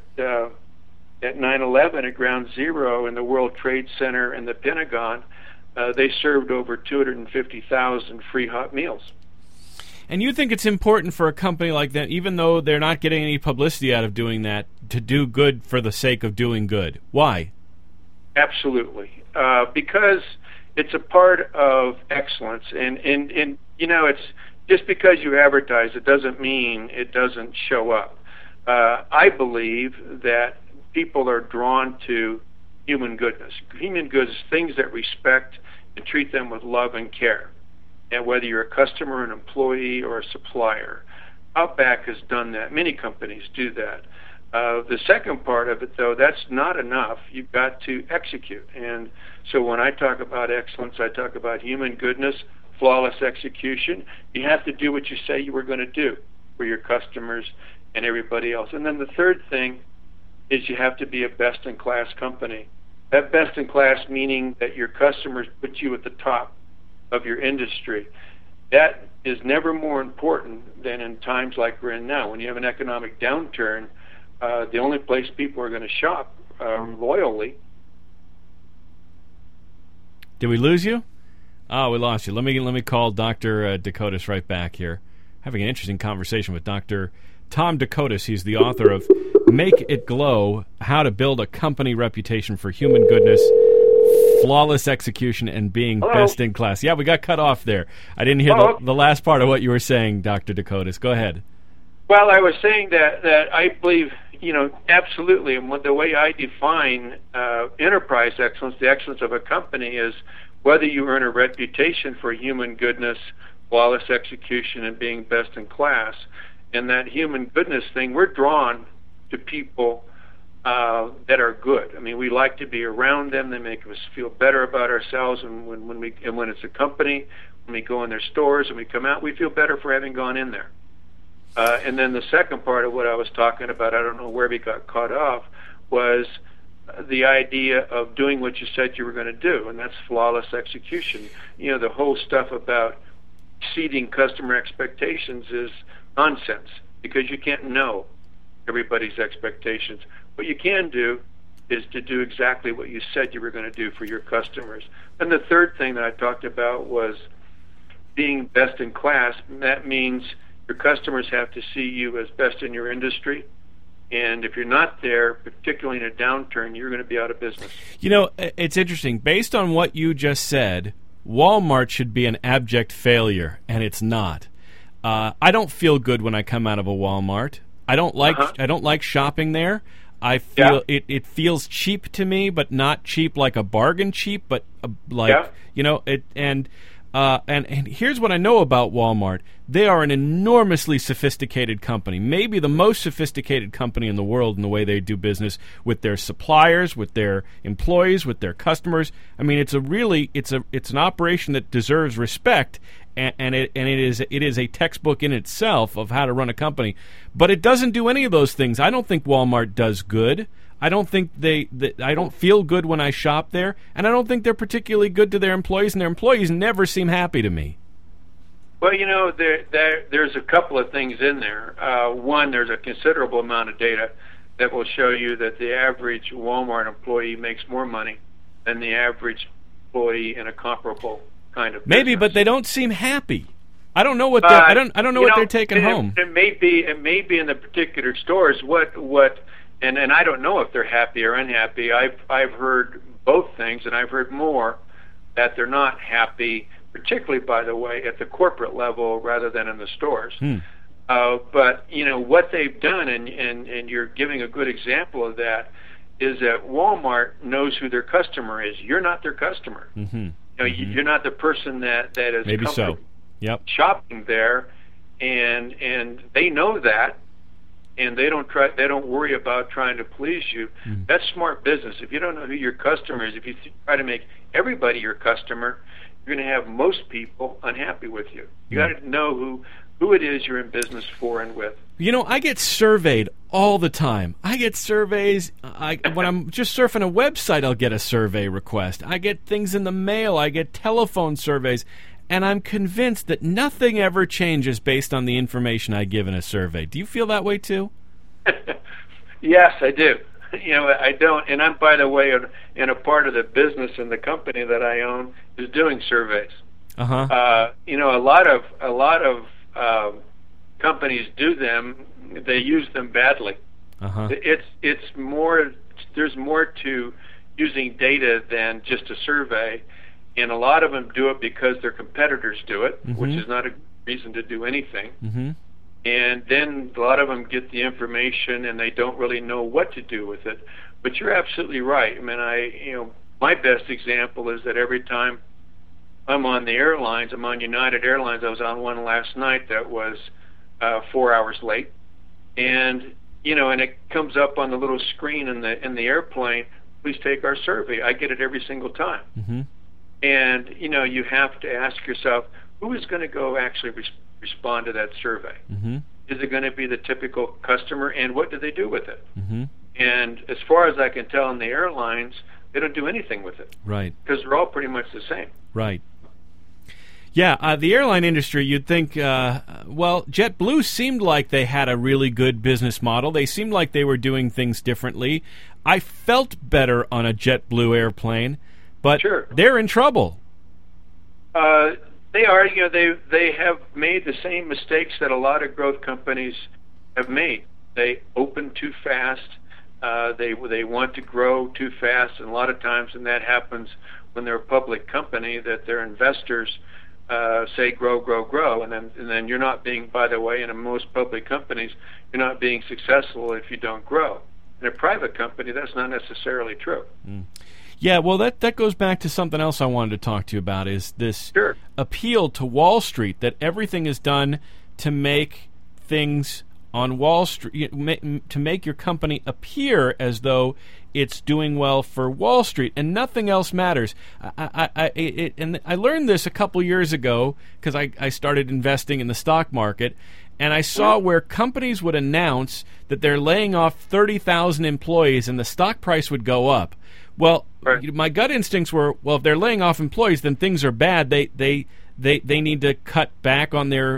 S3: 9/11 at Ground Zero in the World Trade Center and the Pentagon, they served over 250,000 free hot meals.
S1: And you think it's important for a company like that, even though they're not getting any publicity out of doing that, to do good for the sake of doing good? Why?
S3: Absolutely. Because it's a part of excellence. And it's just because you advertise it doesn't mean it doesn't show up. I believe that people are drawn to human goodness. Human goodness, things that respect and treat them with love and care. And whether you're a customer, an employee, or a supplier, Outback has done that. Many companies do that. The second part of it, though, that's not enough. You've got to execute. And so when I talk about excellence, I talk about human goodness, flawless execution. You have to do what you say you were going to do for your customers and everybody else. And then the third thing is you have to be a best-in-class company. That best-in-class meaning that your customers put you at the top of your industry. That is never more important than in times like we're in now. When you have an economic downturn, the only place people are going to shop loyally.
S1: Did we lose you? Oh, we lost you. Let me call Dr. Dakotas right back here. Having an interesting conversation with Dr. Tom Dakotas. He's the author of Make It Glow, How to Build a Company Reputation for Human Goodness, Flawless Execution, and Being Best in Class. Yeah, we got cut off there. I didn't hear the last part of what you were saying, Dr. Dakotas. Go ahead.
S3: Well, I was saying that I believe, absolutely, and the way I define enterprise excellence, the excellence of a company, is whether you earn a reputation for human goodness, flawless execution, and being best in class. And that human goodness thing, we're drawn to people that are good. I mean, we like to be around them. They make us feel better about ourselves. And when it's a company, when we go in their stores and we come out, we feel better for having gone in there. And then the second part of what I was talking about, I don't know where we got caught off, was the idea of doing what you said you were going to do, and that's flawless execution. The whole stuff about exceeding customer expectations is nonsense, because you can't know everybody's expectations. What you can do is to do exactly what you said you were going to do for your customers. And the third thing that I talked about was being best in class. That means your customers have to see you as best in your industry. And if you're not there, particularly in a downturn, you're going to be out of business.
S1: It's interesting. Based on what you just said, Walmart should be an abject failure, and it's not. I don't feel good when I come out of a Walmart. I don't like shopping there. I feel it feels cheap to me, but not cheap like a bargain cheap, but and here's what I know about Walmart. They are an enormously sophisticated company, maybe the most sophisticated company in the world in the way they do business with their suppliers, with their employees, with their customers. I mean, it's an operation that deserves respect, and it is a textbook in itself of how to run a company. But it doesn't do any of those things. I don't think Walmart does good. I don't think I don't feel good when I shop there, and I don't think they're particularly good to their employees, and their employees never seem happy to me.
S3: Well, there's a couple of things in there. One, there's a considerable amount of data that will show you that the average Walmart employee makes more money than the average employee in a comparable kind of
S1: maybe,
S3: business.
S1: But they don't seem happy. I don't know what I don't know what they're taking home.
S3: It may be in the particular stores and I don't know if they're happy or unhappy. I've heard both things, and I've heard more that they're not happy, particularly, by the way, at the corporate level rather than in the stores. But what they've done, and you're giving a good example of that, is that Walmart knows who their customer is. You're not their customer. You're not the person that is
S1: maybe so. Yep.
S3: Shopping there, and they know that, and they don't worry about trying to please you. That's smart business. If you don't know who your customer is, if you try to make everybody your customer, you're going to have most people unhappy with you. You got to know who it is you're in business for and with.
S1: I get surveyed all the time. I get surveys. When I'm just surfing a website, I'll get a survey request. I get things in the mail. I get telephone surveys. And I'm convinced that nothing ever changes based on the information I give in a survey. Do you feel that way too?
S3: Yes, I do. I don't. And I'm, by the way, in a part of the business in the company that I own is doing surveys. A lot of companies do them. They use them badly. It's more. There's more to using data than just a survey. And a lot of them do it because their competitors do it, which is not a reason to do anything. And then a lot of them get the information and they don't really know what to do with it. But you're absolutely right. I mean, my best example is that every time I'm on the airlines, I'm on United Airlines. I was on one last night that was 4 hours late, and and it comes up on the little screen in the airplane. Please take our survey. I get it every single time. And, you have to ask yourself, who is going to go actually respond to that survey? Is it going to be the typical customer, and what do they do with it? And as far as I can tell in the airlines, they don't do anything with it.
S1: Right.
S3: Because they're all pretty much the same.
S1: Right. Yeah, the airline industry, you'd think, JetBlue seemed like they had a really good business model. They seemed like they were doing things differently. I felt better on a JetBlue airplane. But
S3: sure.
S1: They're in trouble.
S3: They are. They have made the same mistakes that a lot of growth companies have made. They open too fast. They want to grow too fast, and a lot of times, and that happens when they're a public company, that their investors say grow, grow, grow, and then you're not being. By the way, in most public companies, you're not being successful if you don't grow. In a private company, that's not necessarily true.
S1: Yeah, well, that goes back to something else I wanted to talk to you about, is this
S3: Sure.
S1: appeal to Wall Street, that everything is done to make things on Wall Street, to make your company appear as though it's doing well for Wall Street, and nothing else matters. And I learned this a couple years ago because I started investing in the stock market, and I saw where companies would announce that they're laying off 30,000 employees and the stock price would go up. Well,
S3: right.
S1: My gut instincts were, well, if they're laying off employees, then things are bad. They need to cut back on their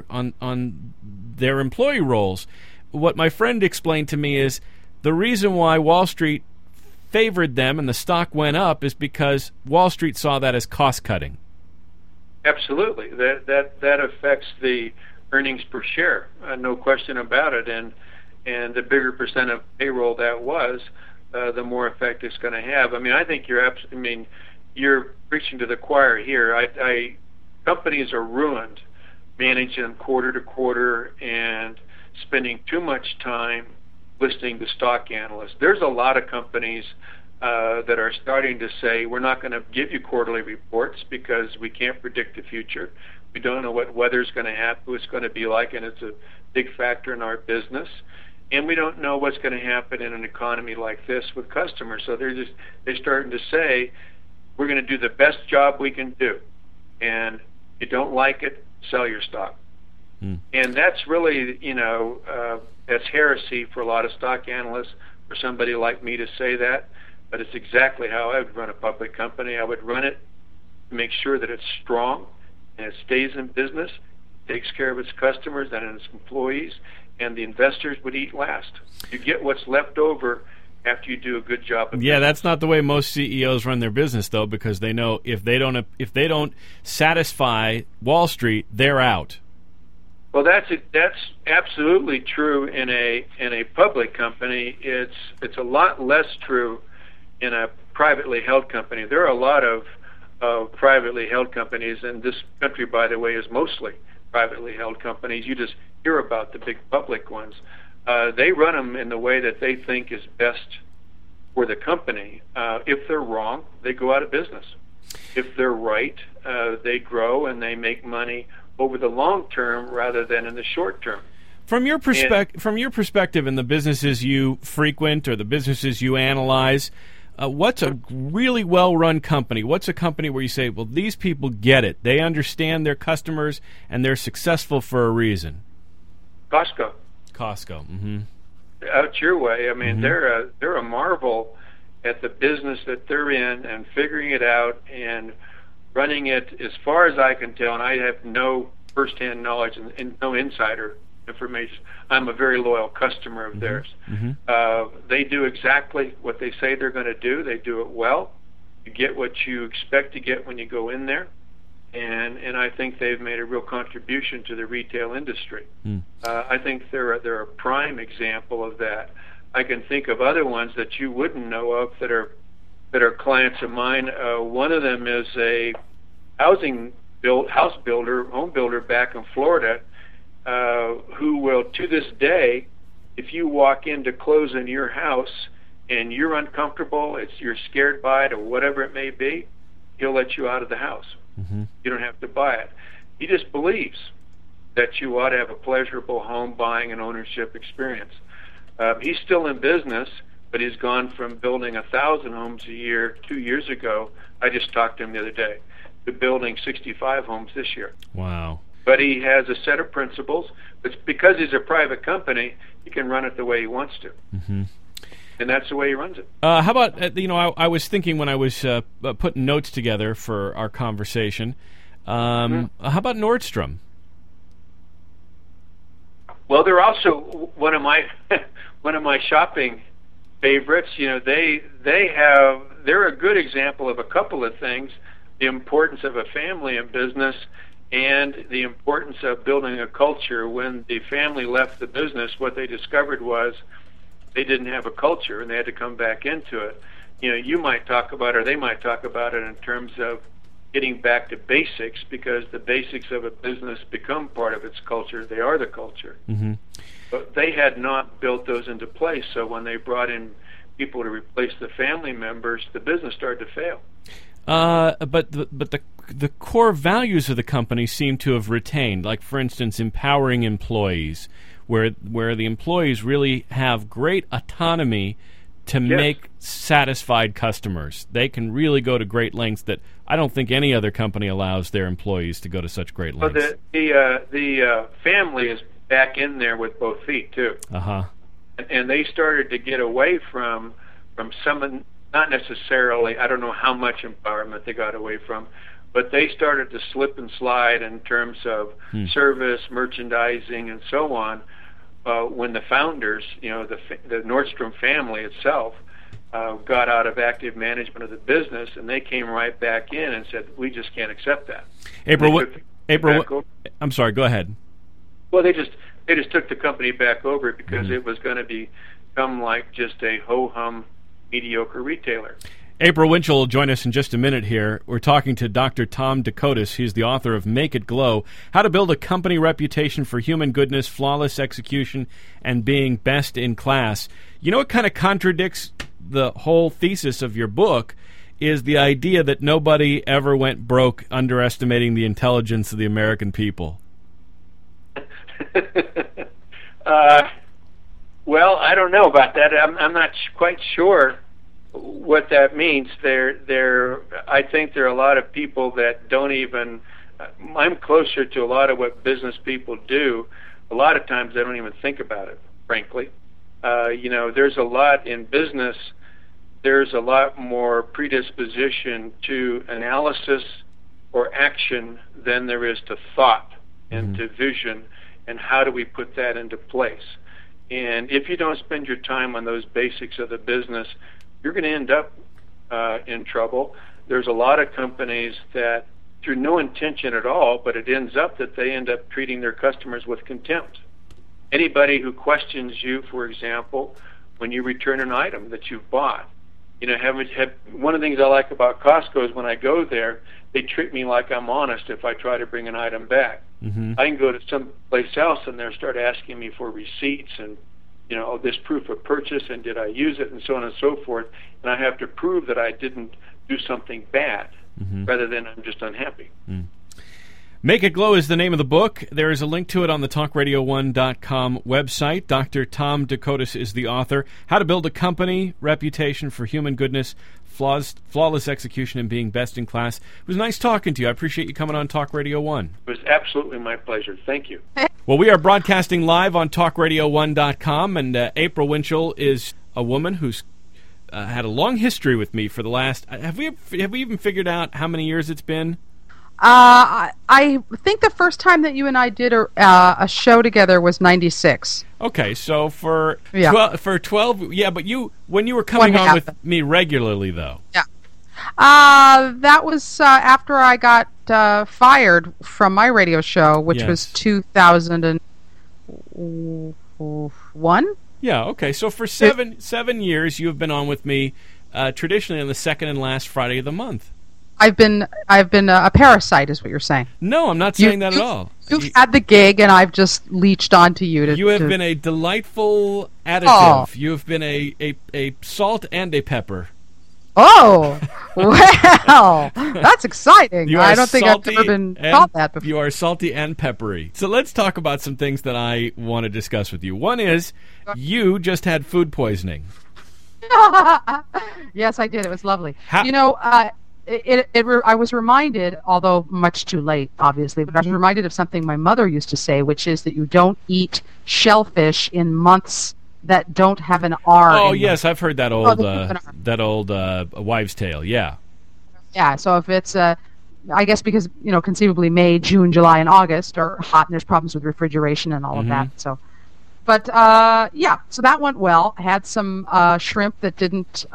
S1: employee roles. What my friend explained to me is the reason why Wall Street favored them and the stock went up is because Wall Street saw that as cost cutting.
S3: Absolutely, that affects the earnings per share, no question about it. And the bigger percent of payroll that was, the more effect it's going to have. I mean, I think you're preaching to the choir here. Companies are ruined managing quarter to quarter and spending too much time listening to stock analysts. There's a lot of companies that are starting to say, we're not going to give you quarterly reports because we can't predict the future. We don't know what weather's going to happen, what it's going to be like, and it's a big factor in our business. And we don't know what's going to happen in an economy like this with customers. So they're starting to say, we're going to do the best job we can do. And if you don't like it, sell your stock. And that's really, that's heresy for a lot of stock analysts, for somebody like me to say that, but it's exactly how I would run a public company. I would run it to make sure that it's strong and it stays in business, takes care of its customers and its employees, and the investors would eat last. You get what's left over after you do a good job of business.
S1: That's not the way most CEOs run their business, though, because they know if they don't satisfy Wall Street, they're out.
S3: Well, that's absolutely true in a public company. It's a lot less true in a privately held company. There are a lot of privately held companies, and this country, by the way, is mostly privately held companies. You just hear about the big public ones. They run them in the way that they think is best for the company. If they're wrong, they go out of business. If they're right, they grow and they make money over the long term rather than in the short term.
S1: From your perspective in the businesses you frequent or the businesses you analyze, what's a really well-run company? What's a company where you say, well, these people get it. They understand their customers and they're successful for a reason?
S3: Costco.
S1: Mm-hmm.
S3: Out your way. I mean, they're a marvel at the business that they're in and figuring it out and running it as far as I can tell, and I have no first-hand knowledge and no insider information. I'm a very loyal customer of theirs.
S1: Mm-hmm.
S3: They do exactly what they say they're going to do. They do it well. You get what you expect to get when you go in there, and I think they've made a real contribution to the retail industry. I think they're a prime example of that. I can think of other ones that you wouldn't know of that are clients of mine. One of them is a home builder back in Florida, who will, to this day, if you walk in to close in your house and you're uncomfortable, you're scared by it or whatever it may be, he'll let you out of the house.
S1: Mm-hmm.
S3: You don't have to buy it. He just believes that you ought to have a pleasurable home buying and ownership experience. He's still in business, but he's gone from building 1,000 homes a year 2 years ago, I just talked to him the other day, to building 65 homes this year.
S1: Wow.
S3: But he has a set of principles. It's because he's a private company, he can run it the way he wants to.
S1: Mm-hmm.
S3: And that's the way he runs it.
S1: How about, I was thinking when I was putting notes together for our conversation, how about Nordstrom?
S3: Well, they're also one of my shopping favorites. They're a good example of a couple of things: the importance of a family in business and the importance of building a culture. When the family left the business, what they discovered was they didn't have a culture, and they had to come back into it. You might talk about, or they might talk about it in terms of getting back to basics, because the basics of a business become part of its culture. They are the culture.
S1: Mm-hmm.
S3: But they had not built those into place, so when they brought in people to replace the family members, the business started to fail.
S1: But the core values of the company seem to have retained, like, for instance, empowering employees, where the employees really have great autonomy to make satisfied customers. They can really go to great lengths that I don't think any other company allows their employees to go to such great lengths.
S3: Well, the family is back in there with both feet too. And they started to get away from some, not necessarily, I don't know how much empowerment they got away from, but they started to slip and slide in terms of service, merchandising, and so on. When the founders, the Nordstrom family itself, got out of active management of the business, and they came right back in and said, "We just can't accept that."
S1: I'm sorry. Go ahead.
S3: Well, they just took the company back over because it was going to become like just a ho-hum, mediocre retailer.
S1: April Winchell will join us in just a minute here. We're talking to Dr. Tom Dakotas. He's the author of Make It Glow, How to Build a Company Reputation for Human Goodness, Flawless Execution, and Being Best in Class. You know what kind of contradicts the whole thesis of your book is the idea that nobody ever went broke underestimating the intelligence of the American people.
S3: Well, I don't know about that. I'm not quite sure what that means. I think there are a lot of people that don't even. I'm closer to a lot of what business people do. A lot of times they don't even think about it, frankly. There's a lot in business. There's a lot more predisposition to analysis or action than there is to thought and to vision, and how do we put that into place. And if you don't spend your time on those basics of the business, you're going to end up in trouble. There's a lot of companies that, through no intention at all, but it ends up that they end up treating their customers with contempt. Anybody who questions you, for example, when you return an item that you've bought, one of the things I like about Costco is when I go there, they treat me like I'm honest if I try to bring an item back. I can go to some place else and they'll start asking me for receipts and, this proof of purchase and did I use it and so on and so forth, and I have to prove that I didn't do something bad rather than I'm just unhappy.
S1: Make It Glow is the name of the book. There is a link to it on the TalkRadio1.com website. Dr. Tom Dakotas is the author. How to Build a Company, Reputation for Human Goodness, Flawless Execution, and Being Best in Class. It was nice talking to you. I appreciate you coming on Talk Radio 1.
S3: It was absolutely my pleasure. Thank you.
S1: Well, we are broadcasting live on TalkRadio1.com, and April Winchell is a woman who's had a long history with me for the last... Have we even figured out how many years it's been?
S4: I think the first time that you and I did a show together was 96.
S1: Okay, so for 12, but when you were coming on with me regularly, though.
S4: Yeah. That was after I got fired from my radio show, which was 2001.
S1: Yeah, okay, so for seven years you have been on with me, traditionally on the second and last Friday of the month.
S4: I've been a parasite, is what you're saying.
S1: No, I'm not saying that at all.
S4: You've had the gig, and I've just leached onto you.
S1: You have been a delightful additive. You have been a salt and a pepper.
S4: Oh, well, that's exciting. I don't think I've ever been taught that before.
S1: You are salty and peppery. So let's talk about some things that I want to discuss with you. One is, you just had food poisoning.
S4: Yes, I did. It was lovely. I was reminded, although much too late, obviously, but I was reminded of something my mother used to say, which is that you don't eat shellfish in months that don't have an R.
S1: Oh, yes, I've heard that old wives' tale. Yeah.
S4: Yeah. So if it's, I guess because conceivably May, June, July, and August are hot, and there's problems with refrigeration and all of that. So, but so that went well. I had some shrimp that didn't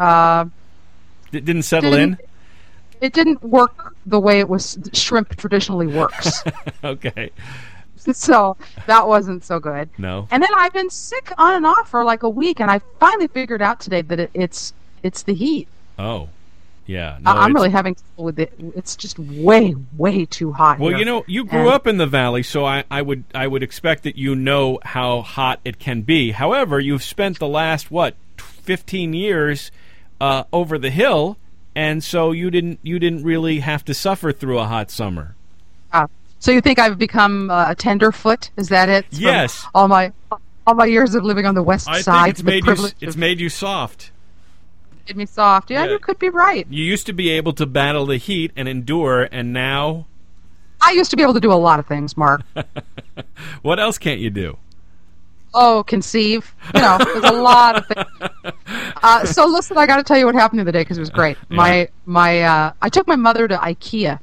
S1: settle in.
S4: It didn't work the way shrimp traditionally works.
S1: Okay.
S4: So that wasn't so good.
S1: No.
S4: And then I've been sick on and off for like a week, and I finally figured out today that it's the heat.
S1: Oh, yeah. No,
S4: I'm really having trouble with it. It's just way, way too hot.
S1: Well,
S4: here.
S1: You grew up in the valley, so I would expect that you know how hot it can be. However, you've spent the last 15 years over the hill. And so you didn't really have to suffer through a hot summer.
S4: So you think I've become a tenderfoot? Is that it?
S1: Yes.
S4: All my years of living on the west side.
S1: I think it's made you soft.
S4: Made me soft. Yeah, you could be right.
S1: You used to be able to battle the heat and endure, and now
S4: I used to be able to do a lot of things, Mark.
S1: What else can't you do?
S4: Oh, conceive. There's a lot of things. So listen, I got to tell you what happened the other day because it was great.
S1: Yeah.
S4: I took my mother to IKEA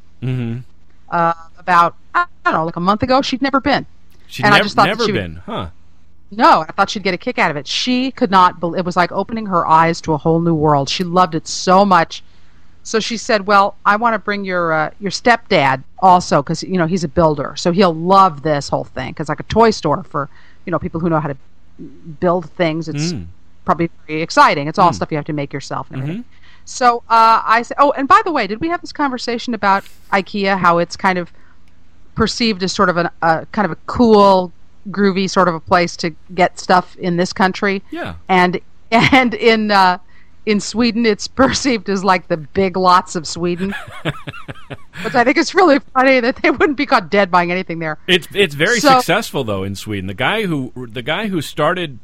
S4: about, I don't know, like a month ago. She'd never been.
S1: I just thought never been, huh?
S4: No, I thought she'd get a kick out of it. She could not believe it. Was like opening her eyes to a whole new world. She loved it so much. So she said, well, I want to bring your stepdad also because, he's a builder. So he'll love this whole thing because like a toy store for, people who know how to build things. It's probably very exciting. It's all stuff you have to make yourself and everything. So I said, oh, and by the way, did we have this conversation about IKEA, how it's kind of perceived as sort of a kind of a cool, groovy sort of a place to get stuff in this country?
S1: Yeah.
S4: And in Sweden, it's perceived as like the Big Lots of Sweden, which I think is really funny that they wouldn't be caught dead buying anything there.
S1: It's very successful though in Sweden. The guy who started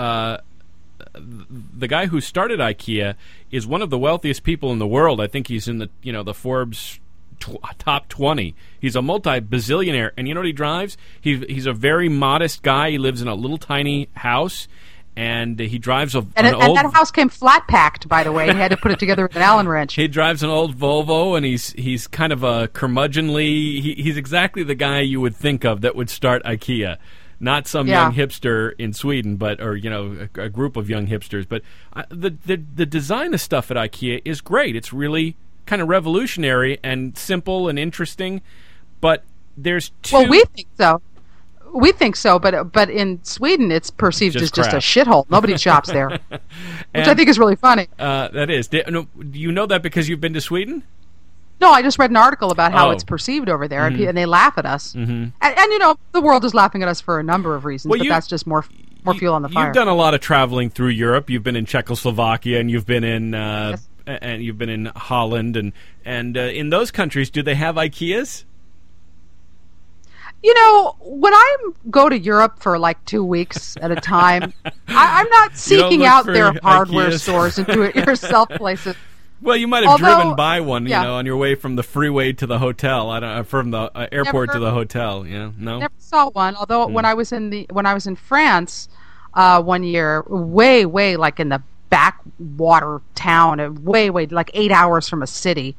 S1: IKEA is one of the wealthiest people in the world. I think he's in the Forbes top 20. He's a multi-bazillionaire, and you know what he drives? He's a very modest guy. He lives in a little tiny house. and he drives
S4: and
S1: an old.
S4: that house came flat packed, by the way. He had to put it together with an Allen wrench.
S1: He drives an old Volvo, and he's kind of a curmudgeonly. He's exactly the guy you would think of that would start IKEA. Not some young hipster in Sweden, or a group of young hipsters. But the design of stuff at IKEA is great. It's really kind of revolutionary and simple and interesting. But there's two.
S4: Well, we think so. We think so, but in Sweden, it's perceived as just a shithole. Nobody shops there, which I think is really funny.
S1: That is. Do you know that because you've been to Sweden?
S4: No, I just read an article about how it's perceived over there, and they laugh at us. Mm-hmm. And the world is laughing at us for a number of reasons, but that's just more fuel on the fire.
S1: You've done a lot of traveling through Europe. You've been in Czechoslovakia, and you've been in and you've been in Holland, and in those countries, do they have IKEAs?
S4: When I go to Europe for like 2 weeks at a time, I'm not seeking out their hardware stores and do-it-yourself places.
S1: Well, you might have driven by one, on your way from the freeway to the hotel. I don't know, from the airport to the hotel. Yeah, no,
S4: never saw one. Although when I was in France 1 year, way like in the backwater town, way like 8 hours from a city.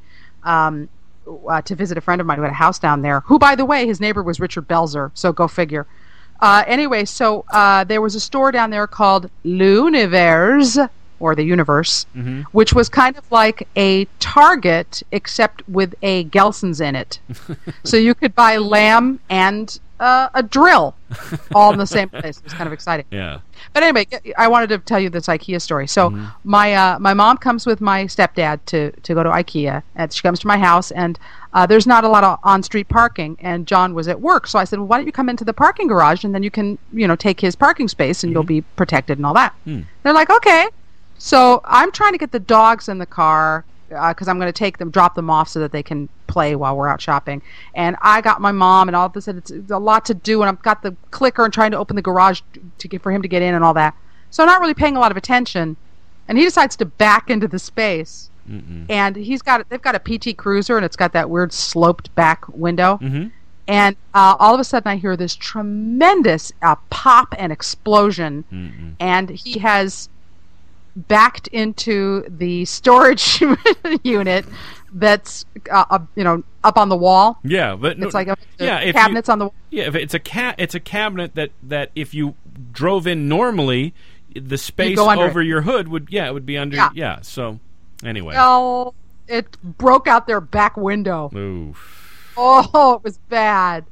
S4: To visit a friend of mine who had a house down there, who, by the way, his neighbor was Richard Belzer, so go figure. Anyway, so there was a store down there called L'Univers, or the Universe, which was kind of like a Target, except with a Gelson's in it. So you could buy lamb and a drill all in the same place. It was kind of exciting.
S1: Yeah.
S4: But anyway, I wanted to tell you this IKEA story. So my mom comes with my stepdad to go to IKEA, and she comes to my house, and there's not a lot of on-street parking, and John was at work. So I said, well, why don't you come into the parking garage, and then you can, take his parking space, and you'll be protected and all that. They're like, okay. So I'm trying to get the dogs in the car because I'm going to drop them off so that they can play while we're out shopping. And I got my mom, and all of a sudden it's a lot to do, and I've got the clicker and trying to open the garage for him to get in and all that. So I'm not really paying a lot of attention. And he decides to back into the space. And they've got a PT Cruiser, and it's got that weird sloped back window. And all of a sudden I hear this tremendous pop and explosion. And he has backed into the storage unit that's up on the wall.
S1: Yeah, but
S4: it's like cabinets on the wall.
S1: Yeah, if it's a cabinet that if you drove in normally, the space over your hood would be under. Yeah. So anyway,
S4: well, it broke out their back window.
S1: Oof.
S4: Oh, it was bad.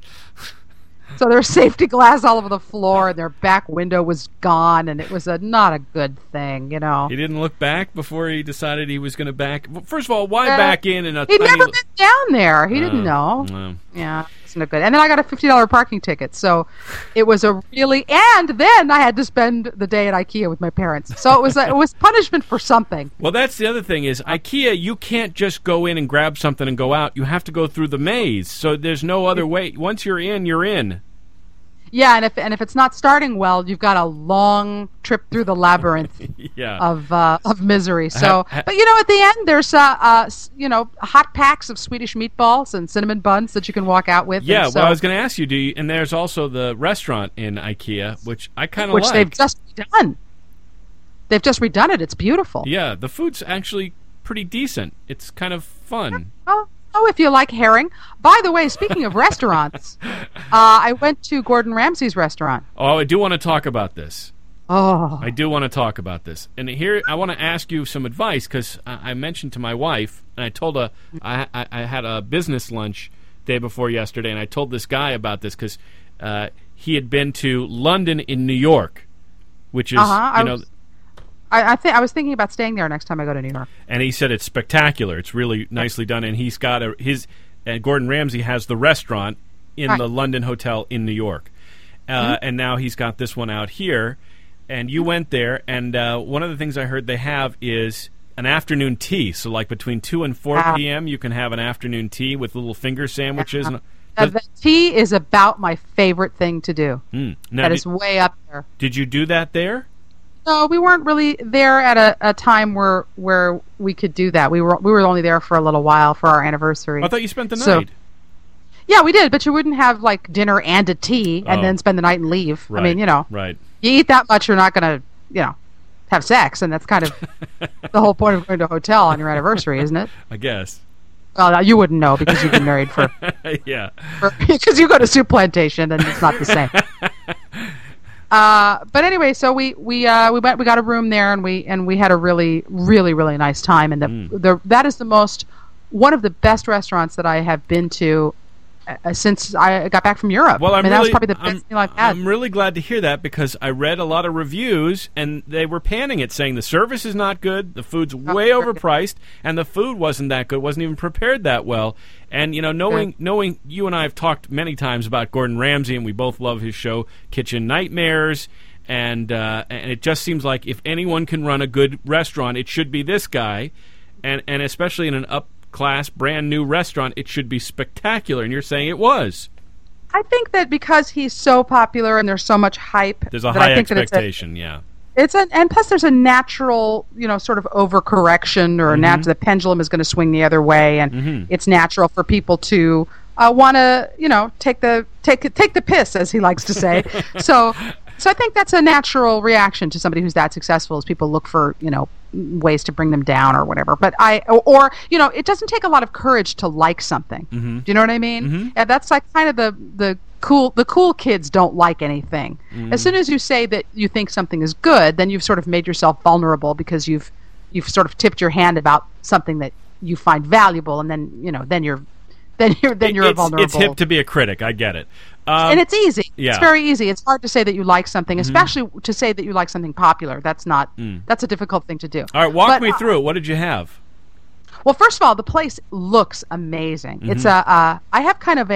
S4: So there was safety glass all over the floor, and their back window was gone, and it was not a good thing,
S1: He didn't look back before he decided he was going to back. Well, first of all, why back in a
S4: He'd never been down there. He didn't know. Yeah, it's not good. And then I got a $50 parking ticket, so it was and then I had to spend the day at IKEA with my parents. So it was punishment for something.
S1: Well, that's the other thing is IKEA, you can't just go in and grab something and go out. You have to go through the maze. So there's no other way. Once you're in, you're in.
S4: Yeah, and if it's not starting well, you've got a long trip through the labyrinth of misery. So, but at the end, there's hot packs of Swedish meatballs and cinnamon buns that you can walk out with.
S1: Yeah, well, I was going to ask you, and there's also the restaurant in IKEA, which I kind of like.
S4: Which they've just redone. They've just redone it. It's beautiful.
S1: Yeah, the food's actually pretty decent. It's kind of fun.
S4: Oh, if you like herring. By the way, speaking of restaurants, I went to Gordon Ramsay's restaurant.
S1: Oh, I do want to talk about this.
S4: Oh.
S1: I do want to talk about this. And here, I want to ask you some advice, because I mentioned to my wife, and I told her, I had a business lunch day before yesterday, and I told this guy about this, because he had been to London in New York, which is,
S4: I was thinking about staying there next time I go to New York.
S1: And he said it's spectacular. It's really nicely done. And he's got Gordon Ramsay has the restaurant in the London Hotel in New York. And now he's got this one out here. And you went there, and one of the things I heard they have is an afternoon tea. So like between 2 and 4 p.m., you can have an afternoon tea with little finger sandwiches.
S4: The tea is about my favorite thing to do.
S1: Now,
S4: that is way up there.
S1: Did you do that there?
S4: No, we weren't really there at a time where we could do that. We were only there for a little while for our anniversary.
S1: I thought you spent the night.
S4: Yeah, we did, but you wouldn't have like dinner and a tea and then spend the night and leave.
S1: Right,
S4: I mean,
S1: right.
S4: You eat that much, you're not going to have sex, and that's kind of the whole point of going to a hotel on your anniversary, isn't it?
S1: I guess.
S4: Well, you wouldn't know because you've been married for because you go to Soup Plantation and it's not the same. But anyway, so we got a room there, and we had a really, really, really nice time, and that is one of the best restaurants that I have been to since I got back from Europe.
S1: Well,
S4: that was probably the best thing I've had.
S1: I'm really glad to hear that, because I read a lot of reviews, and they were panning it, saying the service is not good, the food's way overpriced, and the food wasn't that good, wasn't even prepared that well. And, knowing you and I have talked many times about Gordon Ramsay, and we both love his show, Kitchen Nightmares, and it just seems like if anyone can run a good restaurant, it should be this guy, and especially in an up-class, brand-new restaurant, it should be spectacular, and you're saying it was.
S4: I think that because he's so popular and there's so much hype,
S1: there's a high expectation, yeah.
S4: And plus there's a natural, sort of overcorrection, or the pendulum is going to swing the other way, and it's natural for people to want to, take the piss, as he likes to say. So I think that's a natural reaction to somebody who's that successful, as people look for, ways to bring them down or whatever. But it doesn't take a lot of courage to like something. Do you know what I mean? And that's like kind of the cool kids don't like anything. As soon as you say that you think something is good, then you've sort of made yourself vulnerable, because you've sort of tipped your hand about something that you find valuable, and then you're vulnerable.
S1: It's hip to be a critic. I get it.
S4: And it's easy.
S1: Yeah.
S4: It's very easy. It's hard to say that you like something, especially to say that you like something popular. That's a difficult thing to do.
S1: All right, walk me through it. What did you have?
S4: Well, first of all, the place looks amazing. It's I have kind of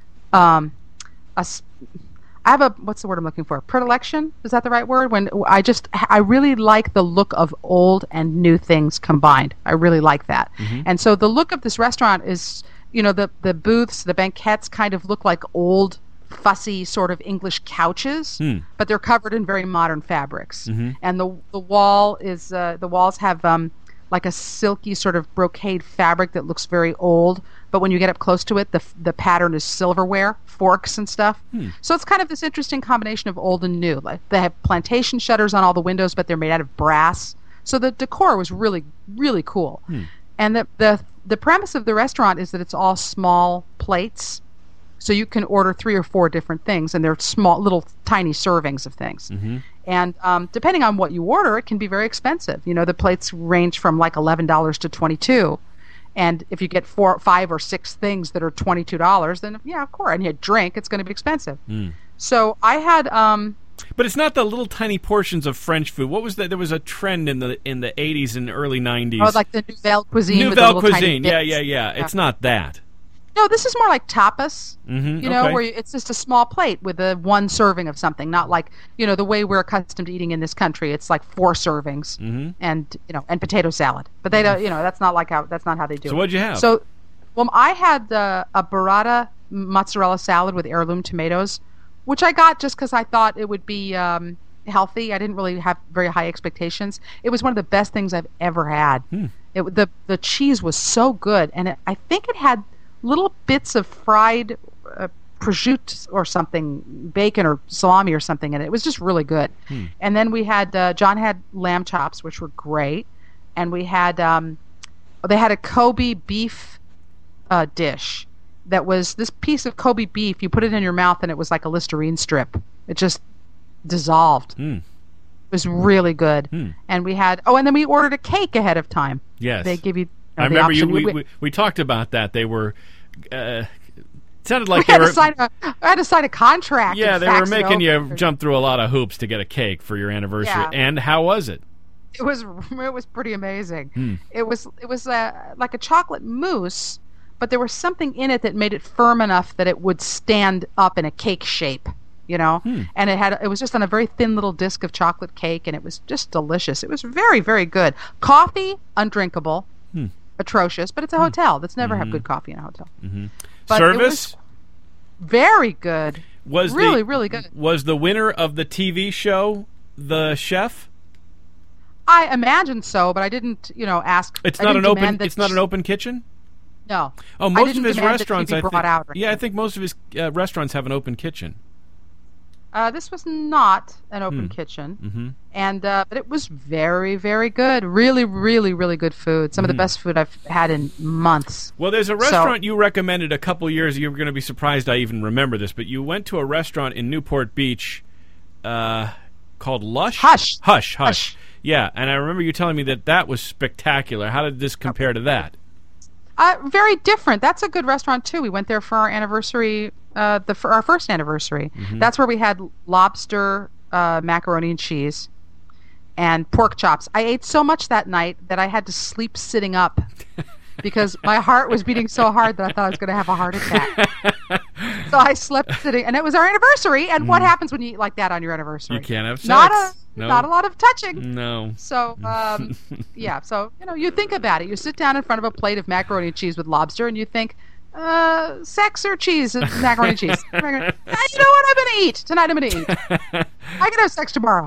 S4: I have a, what's the word I'm looking for? Predilection? Is that the right word? When I really like the look of old and new things combined. I really like that. And so the look of this restaurant is, the booths, the banquettes kind of look like old, fussy sort of English couches, but they're covered in very modern fabrics. And the walls have like a silky sort of brocade fabric that looks very old, but when you get up close to it, the pattern is silverware, forks and stuff. So it's kind of this interesting combination of old and new. Like, they have plantation shutters on all the windows, but they're made out of brass. So the decor was really, really cool. And the premise of the restaurant is that it's all small plates. So you can order 3 or 4 different things, and they're small, little, tiny servings of things. And depending on what you order, it can be very expensive. The plates range from like $11 to $22. And if you get 4, 5, or 6 things that are $22, then yeah, of course. And you drink, it's going to be expensive. So I had.
S1: But it's not the little tiny portions of French food. What was that? There was a trend in the 80s and early 90s.
S4: Oh, like the Nouvelle Cuisine.
S1: Nouvelle Cuisine, yeah. It's not that.
S4: No, this is more like tapas, where it's just a small plate with one serving of something, not like, the way we're accustomed to eating in this country. It's like 4 servings and potato salad. But they don't, that's not how they do it.
S1: So what'd you have?
S4: So, well, I had a burrata mozzarella salad with heirloom tomatoes, which I got just because I thought it would be healthy. I didn't really have very high expectations. It was one of the best things I've ever had. The cheese was so good, and I think it had little bits of fried prosciutto or something, bacon or salami or something in it. It was just really good. And then we had John had lamb chops, which were great, and we had they had a Kobe beef dish that was this piece of Kobe beef. You put it in your mouth, and it was like a Listerine strip. It just dissolved. It was really good. And we had and then we ordered a cake ahead of time.
S1: Yes,
S4: they give you.
S1: I remember we talked about that. They were. Sounded like
S4: I had to sign a contract.
S1: Yeah, they were making you jump through a lot of hoops to get a cake for your anniversary. Yeah. And how was it?
S4: It was pretty amazing. It was like a chocolate mousse, but there was something in it that made it firm enough that it would stand up in a cake shape. And it was just on a very thin little disc of chocolate cake, and it was just delicious. It was very, very good. Coffee, undrinkable. Atrocious, but it's a hotel. That's never have good coffee in a hotel. But
S1: service?
S4: Very good. Really good.
S1: Was the winner of the TV show the chef?
S4: I imagine so, but I didn't, ask.
S1: It's not an open. It's not an open kitchen.
S4: No.
S1: Oh, most of his restaurants.
S4: I think.
S1: I think most of his restaurants have an open kitchen.
S4: This was not an open kitchen, and but it was very, very good. Really, really, really good food. Some of the best food I've had in months.
S1: Well, there's a restaurant you recommended a couple years. You were going to be surprised I even remember this, but you went to a restaurant in Newport Beach called Lush? Hush. Yeah, and I remember you telling me that was spectacular. How did this compare to that?
S4: Very different. That's a good restaurant, too. We went there for our anniversary, for our first anniversary. That's where we had lobster, macaroni and cheese, and pork chops. I ate so much that night that I had to sleep sitting up because my heart was beating so hard that I thought I was going to have a heart attack. So I slept sitting, and it was our anniversary. And what happens when you eat like that on your anniversary?
S1: You can't have sex.
S4: Not a lot of touching.
S1: No.
S4: So, yeah. So, you think about it. You sit down in front of a plate of macaroni and cheese with lobster, and you think, sex or cheese? Macaroni and cheese. You know what? I'm going to eat. Tonight I'm going to eat. I can have sex tomorrow.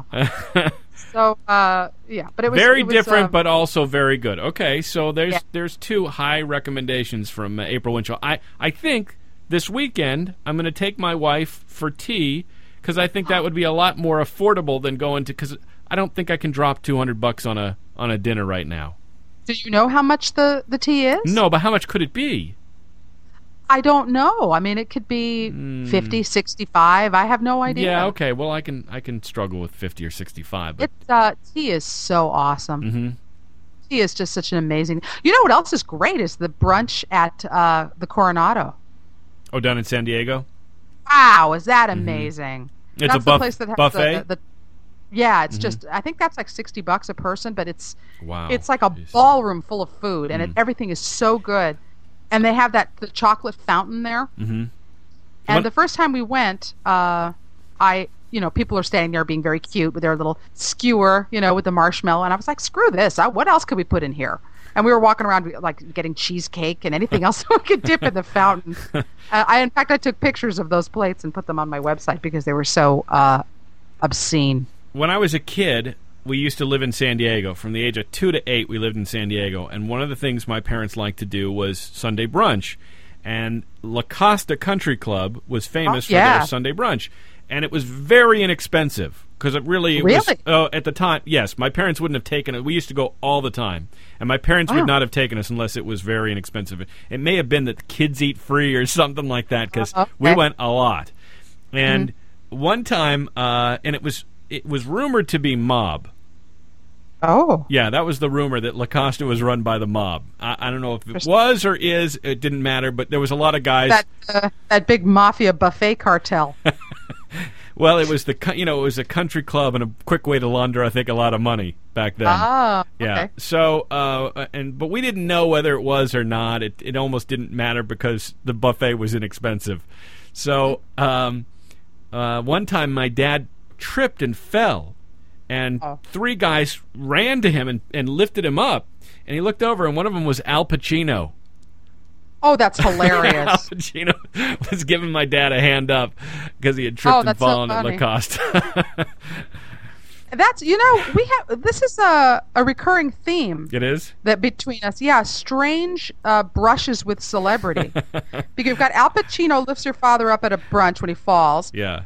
S4: So, yeah. But it was
S1: very different, but also very good. Okay, so there's two high recommendations from April Winchell. I think this weekend I'm going to take my wife for tea, because I think that would be a lot more affordable than going to. Because I don't think I can drop $200 on a dinner right now.
S4: Do you know how much the tea is?
S1: No, but how much could it be?
S4: I don't know. I mean, it could be 50, 65. I have no idea.
S1: Yeah. Okay. Well, I can struggle with 50 or 65. But
S4: tea is so awesome. Tea is just such an amazing. You know what else is great is the brunch at the Coronado.
S1: Oh, down in San Diego.
S4: Wow, is that amazing?
S1: It's
S4: that's
S1: a
S4: the place that has
S1: buffet?
S4: Yeah, it's just, I think that's like $60 a person, but it's
S1: it's
S4: like a ballroom full of food, and everything is so good. And they have the chocolate fountain there. And the first time we went, people are standing there being very cute with their little skewer, with the marshmallow, and I was like, screw this. What else could we put in here? And we were walking around like getting cheesecake and anything else we could dip in the fountain. In fact, I took pictures of those plates and put them on my website because they were so obscene.
S1: When I was a kid, we used to live in San Diego. From the age of 2 to 8, we lived in San Diego. And one of the things my parents liked to do was Sunday brunch. And La Costa Country Club was famous for their Sunday brunch. And it was very inexpensive. Because it was, at the time, yes, my parents wouldn't have taken it. We used to go all the time. And my parents would not have taken us unless it was very inexpensive. It may have been that kids eat free or something like that, because we went a lot. And one time, and it was rumored to be mob.
S4: Oh.
S1: Yeah, that was the rumor, that La Costa was run by the mob. I don't know if it was or is. It didn't matter, but there was a lot of guys.
S4: That big mafia buffet cartel.
S1: Well, it was it was a country club and a quick way to launder, I think, a lot of money back then.
S4: Ah,
S1: yeah.
S4: Okay.
S1: So, but we didn't know whether it was or not. It almost didn't matter because the buffet was inexpensive. So, one time my dad tripped and fell, and 3 guys ran to him and lifted him up, and he looked over, and one of them was Al Pacino.
S4: Oh, that's hilarious. Al
S1: Pacino was giving my dad a hand up because he had tripped and fallen at La Costa.
S4: That's, this is a recurring theme.
S1: It is?
S4: That between us. Yeah, strange brushes with celebrity. Because you've got Al Pacino lifts your father up at a brunch when he falls.
S1: Yeah.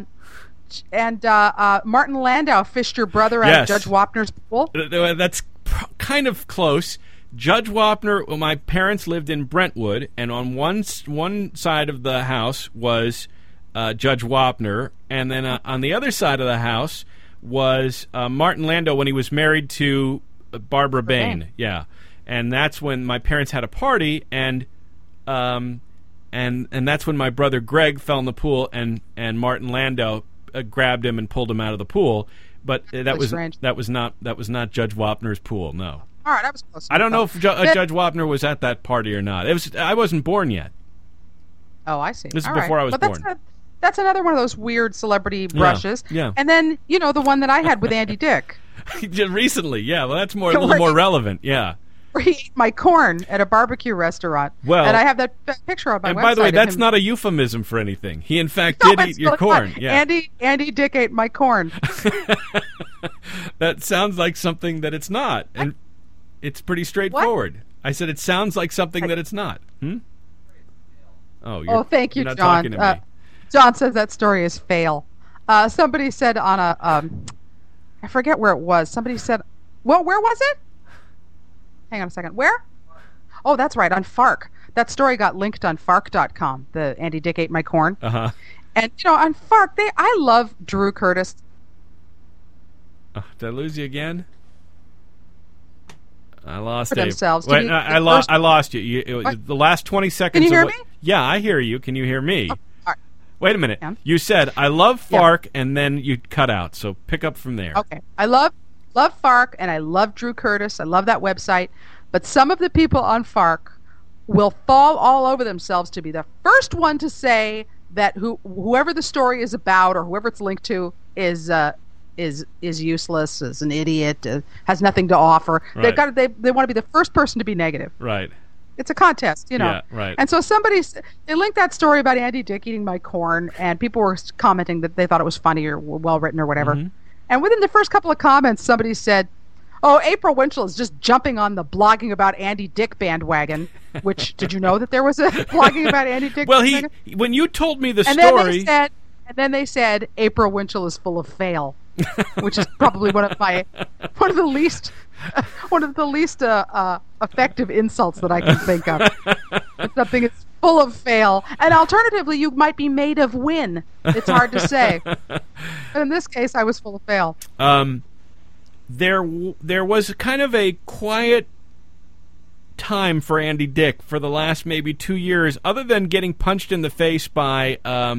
S4: And Martin Landau fished your brother out of Judge Wapner's pool.
S1: That's kind of close. Judge Wapner, my parents lived in Brentwood, and on one side of the house was Judge Wapner, and then on the other side of the house was Martin Landau when he was married to Barbara Bain. Yeah, and that's when my parents had a party, and that's when my brother Greg fell in the pool, and Martin Landau grabbed him and pulled him out of the pool. But that was not Judge Wapner's pool. No.
S4: All right, I was close.
S1: I don't know if Judge Wapner was at that party or not. I wasn't born yet.
S4: Oh, I see.
S1: This is before I was born.
S4: That's another one of those weird celebrity brushes.
S1: Yeah.
S4: And then, the one that I had with Andy Dick.
S1: Recently, yeah. Well, that's a little more relevant, yeah.
S4: Where he ate my corn at a barbecue restaurant.
S1: Well,
S4: and I have that picture on my website.
S1: And by the way, that's not a euphemism for anything. He, in fact, did eat your corn. Yeah.
S4: Andy Dick ate my corn.
S1: That sounds like something that it's not. And it's pretty straightforward. What? I said it sounds like something that it's not. Oh,
S4: thank you,
S1: not
S4: John.
S1: Talking to me.
S4: John says that story is fail. Somebody said on a, I forget where it was. Somebody said, well, where was it? Hang on a second. Where? Oh, that's right, on Fark. That story got linked on Fark.com. The Andy Dick ate my corn.
S1: Uh-huh.
S4: And on Fark, I love Drew Curtis.
S1: Did I lose you again? I lost
S4: For themselves.
S1: Wait, no, I lost you. The last 20 seconds.
S4: Can you hear me?
S1: Yeah, I hear you. Can you hear me?
S4: Oh, all right.
S1: Wait a minute.
S4: Yeah.
S1: You said, I love Fark, and then you cut out. So pick up from there.
S4: Okay. I love Fark, and I love Drew Curtis. I love that website. But some of the people on Fark will fall all over themselves to be the first one to say that whoever the story is about or whoever it's linked to is useless, is an idiot, has nothing to offer.
S1: Right.
S4: They want to be the first person to be negative.
S1: Right.
S4: It's a contest,
S1: Yeah, right.
S4: And so they linked that story about Andy Dick eating my corn, and people were commenting that they thought it was funny or well written or whatever.
S1: Mm-hmm.
S4: And within the first couple of comments, somebody said, "Oh, April Winchell is just jumping on the blogging about Andy Dick bandwagon." Which, did you know that there was a blogging about Andy Dick?
S1: Well, when you told me the
S4: and
S1: story,
S4: then they said April Winchell is full of fail, which is probably one of the least effective insults that I can think of. If something is full of fail, and alternatively, you might be made of win. It's hard to say. But in this case, I was full of fail.
S1: There was kind of a quiet time for Andy Dick for the last maybe 2 years, other than getting punched in the face by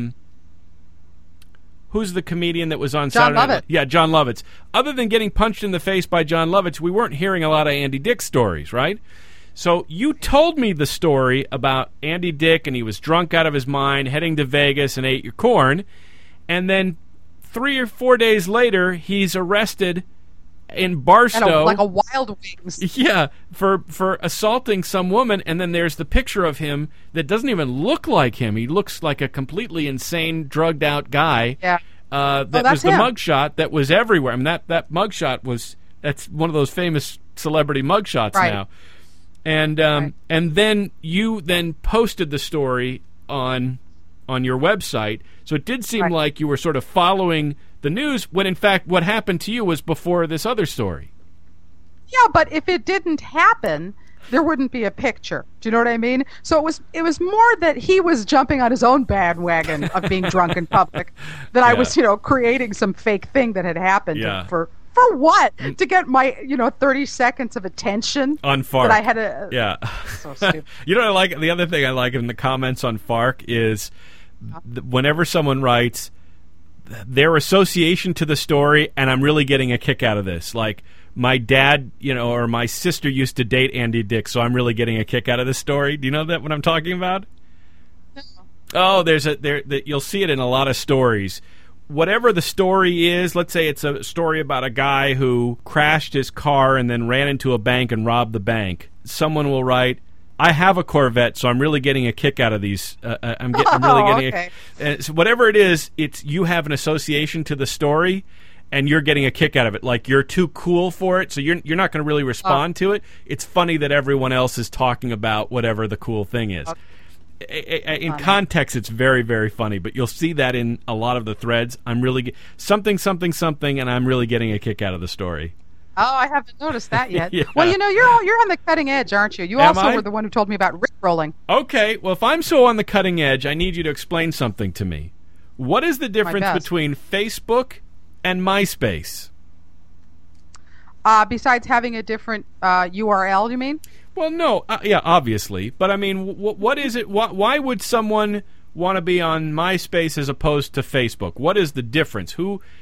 S1: who's the comedian that was on
S4: John
S1: Saturday Night
S4: Lovitz.
S1: Live? Yeah, John Lovitz. Other than getting punched in the face by John Lovitz, we weren't hearing a lot of Andy Dick stories, right? So you told me the story about Andy Dick, and he was drunk out of his mind, heading to Vegas and ate your corn, and then 3 or 4 days later, he's arrested in Barstow,
S4: like a Wild Wings.
S1: Yeah, for assaulting some woman, and then there's the picture of him that doesn't even look like him. He looks like a completely insane, drugged out guy.
S4: Yeah.
S1: That was the mugshot that was everywhere. I mean, that mugshot that's one of those famous celebrity mugshots now. And and then you posted the story on your website. So it did seem like you were sort of following the news when, in fact, what happened to you was before this other story.
S4: Yeah, but if it didn't happen, there wouldn't be a picture. Do you know what I mean? So it was more that he was jumping on his own bandwagon of being drunk in public, that I was, creating some fake thing that had happened for what? To get my, 30 seconds of attention
S1: on Fark.
S4: That I had a so stupid.
S1: You know what I like? The other thing I like in the comments on Fark is whenever someone writes their association to the story, and I'm really getting a kick out of this. Like, my dad, or my sister used to date Andy Dick, so I'm really getting a kick out of this story. Do you know what I'm talking about?
S4: No.
S1: Oh, you'll see it in a lot of stories. Whatever the story is, let's say it's a story about a guy who crashed his car and then ran into a bank and robbed the bank. Someone will write, I have a Corvette, so I'm really getting a kick out of these. I'm really getting so whatever it is, it's you have an association to the story, and you're getting a kick out of it. Like, you're too cool for it, so you're not going to really respond to it. It's funny that everyone else is talking about whatever the cool thing is. In context, it's very, very funny, but you'll see that in a lot of the threads. I'm really something, and I'm really getting a kick out of the story.
S4: Oh, I haven't noticed that yet.
S1: Yeah.
S4: Well, you're on the cutting edge, aren't you? You also were the one who told me about Rickrolling.
S1: Okay, well, if I'm so on the cutting edge, I need you to explain something to me. What is the difference between Facebook and MySpace?
S4: Besides having a different URL, you mean?
S1: Well, no, yeah, obviously. But, I mean, what is it? Why would someone want to be on MySpace as opposed to Facebook? What is the difference?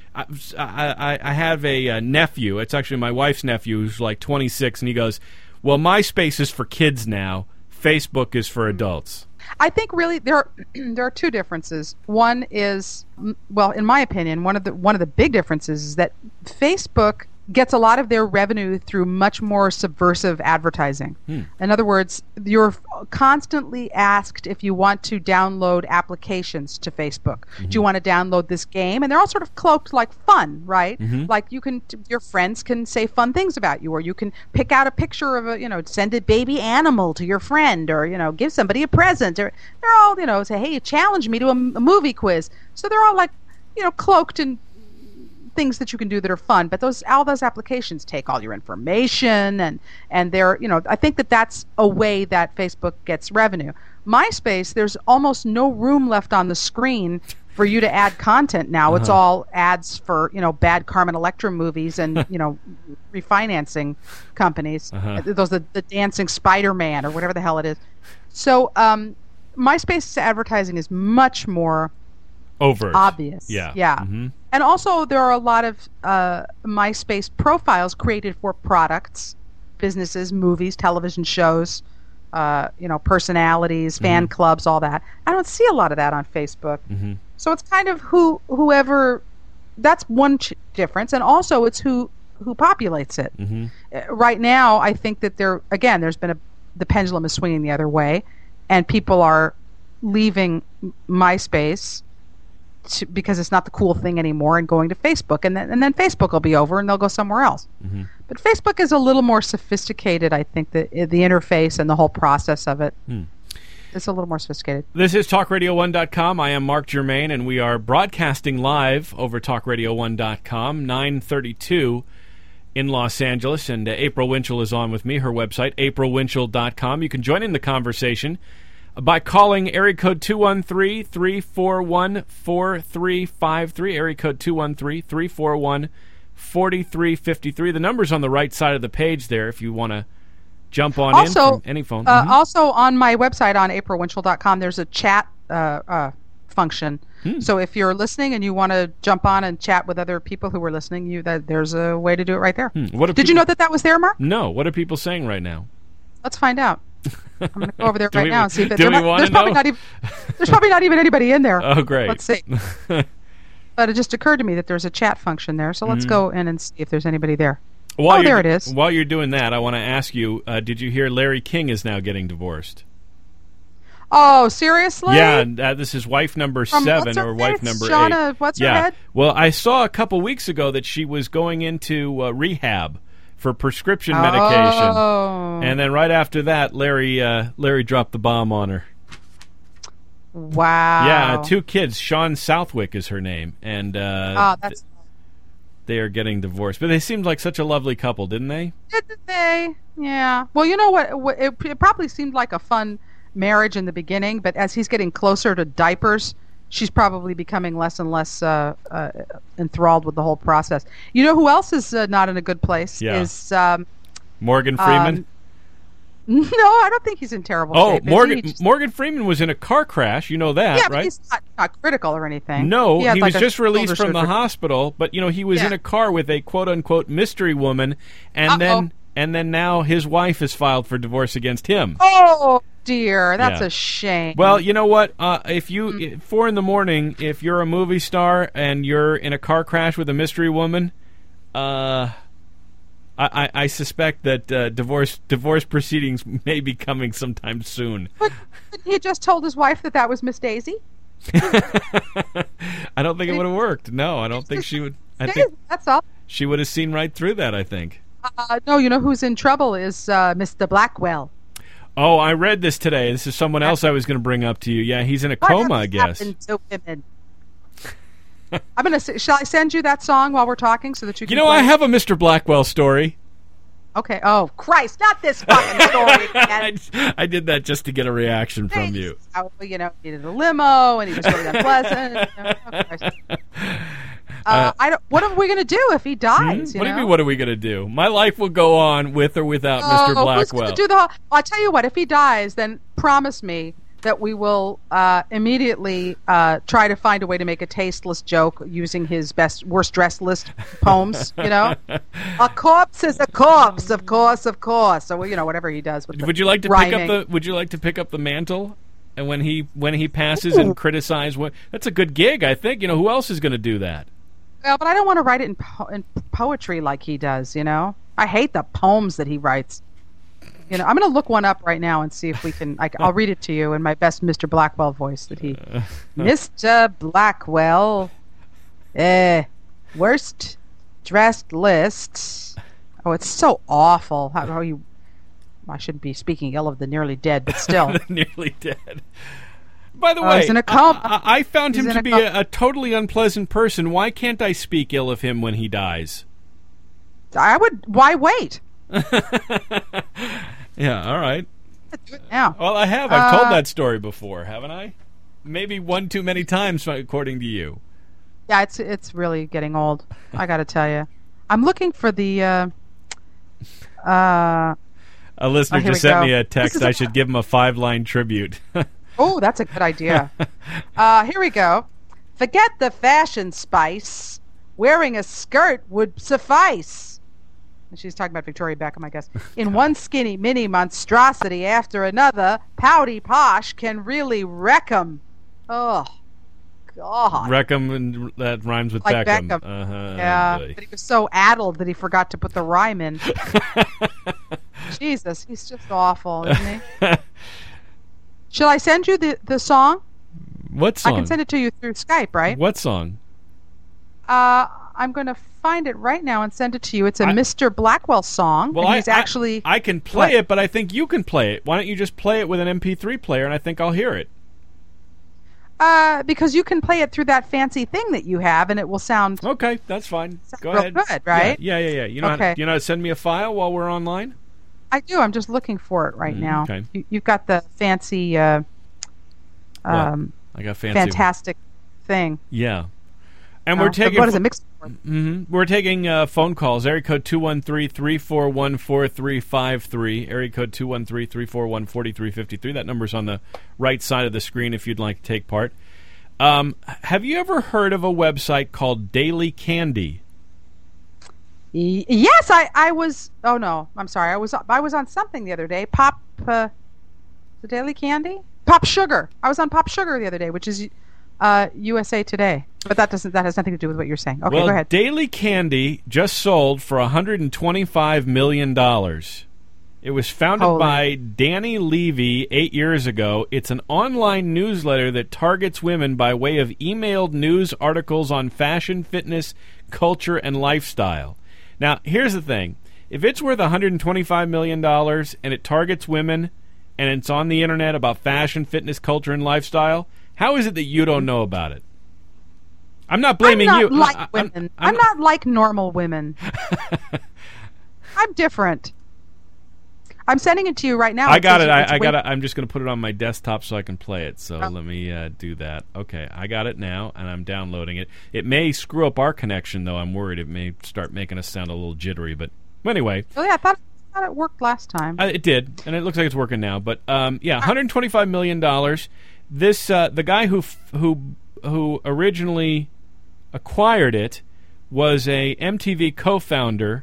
S1: I have a nephew. It's actually my wife's nephew who's like 26, and he goes, well, MySpace is for kids now. Facebook is for adults.
S4: I think really there are two differences. One is, well, in my opinion, one of the big differences is that Facebook gets a lot of their revenue through much more subversive advertising. In other words, you're constantly asked if you want to download applications to Facebook. Do you want to download this game? And they're all sort of cloaked like fun, right? Like your friends can say fun things about you, or you can pick out a picture of send a baby animal to your friend, or give somebody a present, or they're all say, hey, challenge me to a movie quiz. So they're all like, cloaked in things that you can do that are fun, but all those applications take all your information, and they're, I think that's a way that Facebook gets revenue. MySpace, there's almost no room left on the screen for you to add content now. It's all ads for, bad Carmen Electra movies and, refinancing companies. Those the dancing Spider-Man or whatever the hell it is. So MySpace advertising is much more
S1: overt,
S4: obvious.
S1: Yeah.
S4: Mm-hmm. And also there are a lot of MySpace profiles created for products, businesses, movies, television shows, personalities, fan clubs, all that. I don't see a lot of that on Facebook.
S1: Mm-hmm.
S4: So it's kind of whoever. That's one difference, and also it's who populates it.
S1: Mm-hmm.
S4: Right now, I think that there's been the pendulum is swinging the other way, and people are leaving MySpace because it's not the cool thing anymore, and going to Facebook, and then Facebook will be over, and they'll go somewhere else.
S1: Mm-hmm.
S4: But Facebook is a little more sophisticated, I think, the interface and the whole process of it. It's a little more sophisticated.
S1: This is TalkRadio1.com. I am Mark Germain, and we are broadcasting live over TalkRadio1.com, 9:32 in Los Angeles, and April Winchell is on with me, her website, aprilwinchell.com. You can join in the conversation by calling area code 213-341-4353, area code 213-341-4353. The number's on the right side of the page there if you want to jump on in from any phone.
S4: Also on my website on aprilwinchell.com, there's a chat function. So if you're listening and you want to jump on and chat with other people who are listening, there's a way to do it right there. Did you know that was there, Mark?
S1: No. What are people saying right now?
S4: Let's find out. I'm going to go over there right now and see if
S1: there's
S4: probably not even anybody in there.
S1: Oh, great.
S4: Let's see. But it just occurred to me that there's a chat function there, so let's go in and see if there's anybody there. There it is.
S1: While you're doing that, I want to ask you, did you hear Larry King is now getting divorced?
S4: Oh, seriously?
S1: Yeah, this is wife number 7 or wife number 8.
S4: What's her head?
S1: Well, I saw a couple weeks ago that she was going into rehab for prescription medication. And then right after that, Larry dropped the bomb on her.
S4: Wow.
S1: Yeah, 2 kids. Sean Southwick is her name. And they are getting divorced. But they seemed like such a lovely couple, didn't they?
S4: Didn't they? Yeah. Well, you know what? It probably seemed like a fun marriage in the beginning, but as he's getting closer to diapers, she's probably becoming less and less enthralled with the whole process. You know who else is not in a good place?
S1: Yeah.
S4: Is
S1: Morgan Freeman?
S4: No, I don't think he's in terrible shape.
S1: Morgan Freeman was in a car crash. You know that, right?
S4: But he's not critical or anything.
S1: No, he was just released from the hospital, but he was in a car with a quote-unquote mystery woman, and then now his wife has filed for divorce against him.
S4: Oh dear, that's a shame.
S1: Well, you know what? If you 4 a.m, if you're a movie star and you're in a car crash with a mystery woman, I suspect that divorce proceedings may be coming sometime soon.
S4: But he just told his wife that was Miss Daisy.
S1: I don't think it would have worked. No, I don't think she would. I think
S4: that's all.
S1: She would have seen right through that, I think.
S4: No, you know who's in trouble is Mr. Blackwell.
S1: Oh, I read this today. This is someone else I was going to bring up to you. Yeah, he's in a coma, I guess.
S4: What happened to women? I'm going to. Shall I send you that song while we're talking so that you can?
S1: I have a Mr. Blackwell story.
S4: Okay. Oh Christ! Not this fucking story.
S1: I did that just to get a reaction from you.
S4: He needed a limo, and he was really unpleasant. What are we going to do if he dies?
S1: What do you mean? What are we going to do? My life will go on with or without Mr. Blackwell.
S4: Who's going to do I'll tell you what. If he dies, then promise me that we will immediately try to find a way to make a tasteless joke using his worst dressed list poems. A corpse is a corpse, of course. So whatever he does with
S1: would you like to
S4: rhyming.
S1: Would you like to pick up the mantle? And when he passes and criticize, that's a good gig, I think. Who else is going to do that?
S4: Well, but I don't want to write it in poetry like he does. I hate the poems that he writes. I'm going to look one up right now and see if we can. I'll read it to you in my best Mr. Blackwell voice. Mr. Blackwell, worst dressed list. Oh, it's so awful. How you? I shouldn't be speaking ill of the nearly dead, but still.
S1: The nearly dead. By the way,
S4: he's in a coma.
S1: I found
S4: He's
S1: him
S4: in
S1: to
S4: a
S1: be
S4: coma.
S1: a totally unpleasant person. Why can't I speak ill of him when he dies?
S4: Why wait?
S1: Yeah, all right.
S4: Do it now.
S1: Well, I have. I've told that story before, haven't I? Maybe one too many times, according to you.
S4: Yeah, it's really getting old. I got to tell you. I'm looking for the.
S1: A listener
S4: here
S1: just
S4: we
S1: sent
S4: go.
S1: me a text. I should give him a 5-line tribute.
S4: Oh, that's a good idea. Here we go. Forget the fashion spice. Wearing a skirt would suffice. And she's talking about Victoria Beckham, I guess. In one skinny mini monstrosity after another, Pouty Posh can really wreck 'em. Oh, God.
S1: Wreckham, and that rhymes with
S4: Like
S1: Beckham.
S4: Beckham.
S1: Uh-huh.
S4: Yeah,
S1: Boy.
S4: but he was so addled that he forgot to put the rhyme in. Jesus, he's just awful, isn't he? Shall I send you the song?
S1: What song?
S4: I can send it to you through Skype, right?
S1: What song?
S4: I'm going to find it right now and send it to you. It's a Mr. Blackwell song.
S1: Well,
S4: and he's actually...
S1: I can play
S4: What?
S1: it, but I think you can play it. Why don't you just play it with an MP3 player, and I think I'll hear it.
S4: Because you can play it through that fancy thing that you have, and it will sound...
S1: Okay, that's fine. Go
S4: real
S1: ahead.
S4: good, right?
S1: Yeah. You know,
S4: Okay.
S1: you know how to send me a file while we're online?
S4: I do. I'm just looking for it right now.
S1: okay.
S4: You've got the fancy...
S1: I got fancy.
S4: fantastic thing.
S1: Yeah. And we're taking...
S4: What is it? Mixed.
S1: We're taking phone calls. Area code 213-341-4353. Area code 213-341-4353. That number's on the right side of the screen if you'd like to take part. Have you ever heard of a website called Daily Candy?
S4: Yes, I was... Oh, no. I'm sorry. I was on something the other day. The Daily Candy? Pop Sugar. I was on Pop Sugar the other day, which is USA Today. But that has nothing to do with what you're saying. Okay,
S1: Well,
S4: go ahead.
S1: Daily Candy just sold for $125 million. It was founded by Danny Levy 8 years ago. It's an online newsletter that targets women by way of emailed news articles on fashion, fitness, culture, and lifestyle. Now, here's the thing. If it's worth $125 million and it targets women and it's on the internet about fashion, fitness, culture, and lifestyle, how is it that you don't know about it? I'm not blaming
S4: I'm
S1: you.
S4: not like women. I'm not like normal women. I'm different. I'm sending it to you right now.
S1: I got it. I'm just going to put it on my desktop so I can play it. So let me do that. Okay, I got it now, and I'm downloading it. It may screw up our connection, though. I'm worried it may start making us sound a little jittery. But anyway.
S4: Oh, yeah, I thought it worked last time.
S1: It did, and it looks like it's working now. But yeah, $125 million. This the guy who originally acquired it was a MTV co-founder,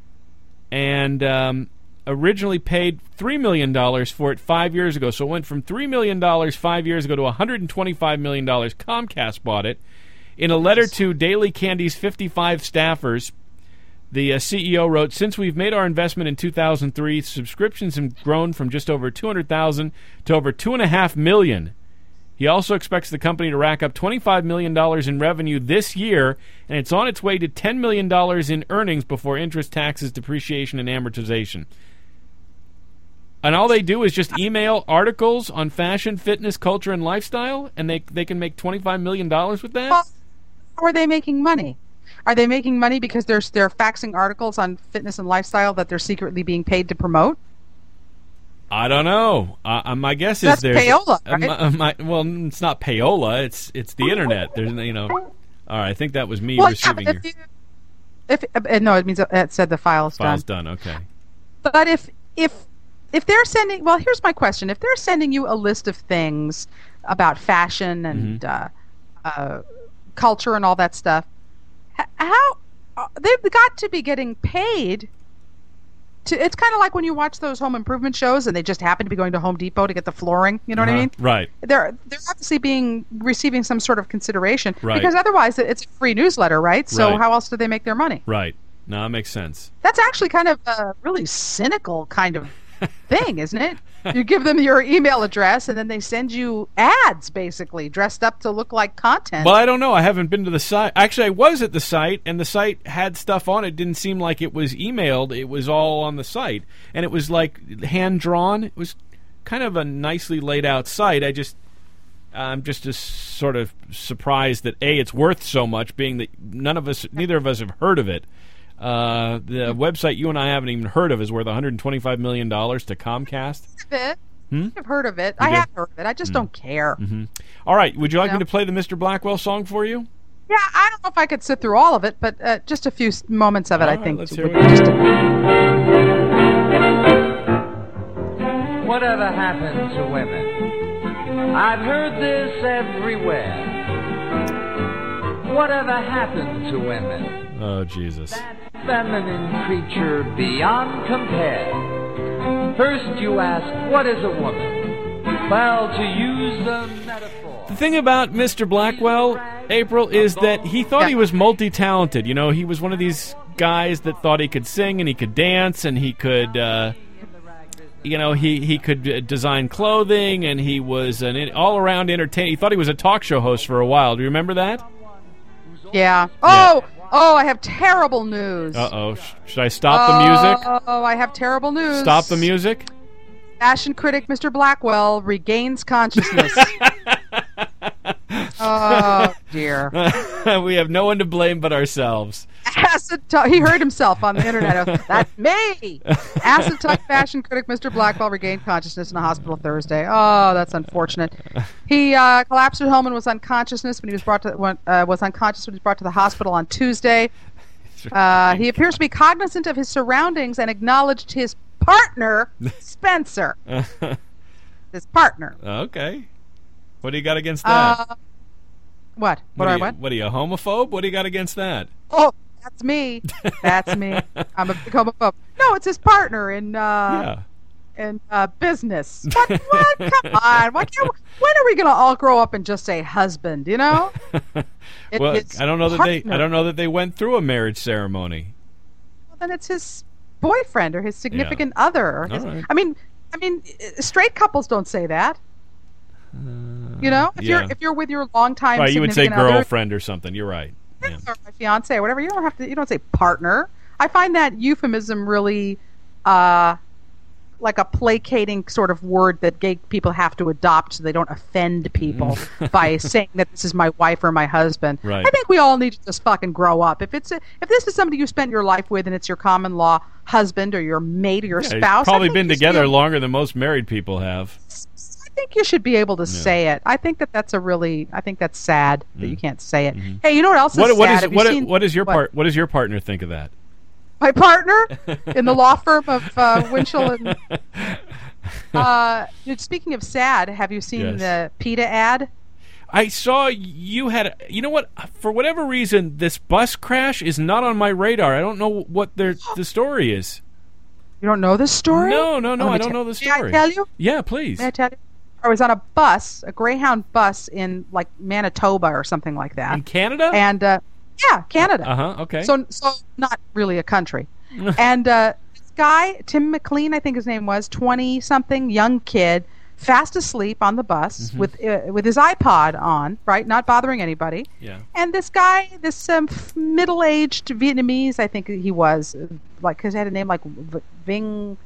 S1: and originally paid $3 million for it 5 years ago. So it went from $3 million 5 years ago to $125 million. Comcast bought it. In a letter to Daily Candy's 55 staffers, the CEO wrote, "Since we've made our investment in 2003, subscriptions have grown from just over 200,000 to over 2.5 million. He also expects the company to rack up $25 million in revenue this year, and it's on its way to $10 million in earnings before interest, taxes, depreciation, and amortization." And all they do is just email articles on fashion, fitness, culture, and lifestyle, and they can make $25 million with that?
S4: Well, how are they making money? Are they making money because they're faxing articles on fitness and lifestyle that they're secretly being paid to promote?
S1: I don't know. My guess is
S4: That's
S1: there's
S4: payola, right?
S1: well, it's not payola. It's the internet. There's All right, I think that was me
S4: Well,
S1: receiving
S4: yeah, no, it means it said the file's
S1: file's
S4: done.
S1: done. Okay.
S4: But if they're sending, well, here's my question: if they're sending you a list of things about fashion and culture and all that stuff, how they've got to be getting paid? It's kind of like when you watch those home improvement shows and they just happen to be going to Home Depot to get the flooring. You know what I mean?
S1: Right.
S4: They're obviously receiving some sort of consideration,
S1: right,
S4: because otherwise it's a free newsletter, right? So
S1: right,
S4: how else do they make their money?
S1: Right. No, that makes sense.
S4: That's actually kind of a really cynical kind of thing, isn't it? You give them your email address and then they send you ads, basically dressed up to look like content.
S1: Well, I don't know. I haven't been to the site. Actually, I was at the site, and the site had stuff on it. It didn't seem like it was emailed. It was all on the site, and it was like hand drawn. It was kind of a nicely laid out site. I I'm just as sort of surprised that A, it's worth so much, being that neither of us have heard of it. The website you and I haven't even heard of is worth $125 million to Comcast.
S4: I've heard of it. I have heard of it. I just don't care.
S1: All right. Would you like me to play the Mr. Blackwell song for you?
S4: Yeah, I don't know if I could sit through all of it, but just a few moments of it, I think.
S1: Let's hear it.
S5: Whatever happened to women? I've heard this everywhere. Whatever happened to women?
S1: Oh, Jesus.
S5: That feminine creature beyond compare. First you ask, what is a woman? Well, to use the metaphor...
S1: The thing about Mr. Blackwell, April, is that he thought he was multi-talented. You know, he was one of these guys that thought he could sing and he could dance and he could... he could design clothing, and he was an all-around entertainer. He thought he was a talk show host for a while. Do you remember that?
S4: Yeah. Oh, I have terrible news.
S1: Uh-oh. Should I stop the music?
S4: Oh, I have terrible news.
S1: Stop the music?
S4: Fashion critic Mr. Blackwell regains consciousness. Oh, dear.
S1: We have no one to blame but ourselves.
S4: He heard himself on the internet. That's me. Acid Tuck fashion critic Mr. Blackwell regained consciousness in a hospital Thursday. Oh, that's unfortunate. He collapsed at home and was unconscious when he was brought to the hospital on Tuesday. He appears to be cognizant of his surroundings and acknowledged his partner, Spencer. His partner.
S1: Okay. What do you got against that?
S4: What? What
S1: are you, a homophobe? What do you got against that?
S4: Oh, that's me. That's me. I'm a big homophobe. No, it's his partner in business. What? Come on. When are we going to all grow up and just say husband? You know?
S1: Well, I don't know that they went through a marriage ceremony.
S4: Well, then it's his boyfriend or his significant other. Or his,
S1: right.
S4: I mean, straight couples don't say that. You know, if you're with your longtime
S1: right, you would say
S4: significant
S1: girlfriend or something. You're right. Yeah.
S4: Or my fiance or whatever. You don't say partner. I find that euphemism really like a placating sort of word that gay people have to adopt so they don't offend people by saying that this is my wife or my husband.
S1: Right.
S4: I think we all need to just fucking grow up. If this is somebody you spent your life with and it's your common law husband or your mate or your spouse,
S1: you've probably been together longer than most married people have.
S4: I think you should be able to say it. I think that's sad that you can't say it. Mm-hmm. Hey, you know what else is sad?
S1: What does your partner think of that?
S4: My partner in the law firm of Winchell and speaking of sad, have you seen the PETA ad?
S1: I saw you had. You know what? For whatever reason, this bus crash is not on my radar. I don't know what the story is.
S4: You don't know this story?
S1: No. I don't know the story.
S4: May I tell you?
S1: Yeah, please.
S4: May I tell you? I was on a bus, a Greyhound bus in like Manitoba or something like that.
S1: In Canada?
S4: And Canada.
S1: Okay.
S4: So not really a country. And this guy, Tim McLean, I think his name was, 20-something, young kid, fast asleep on the bus with his iPod on, right, not bothering anybody.
S1: Yeah. And
S4: this guy, this middle-aged Vietnamese, I think he was, like, because he had a name like Vinh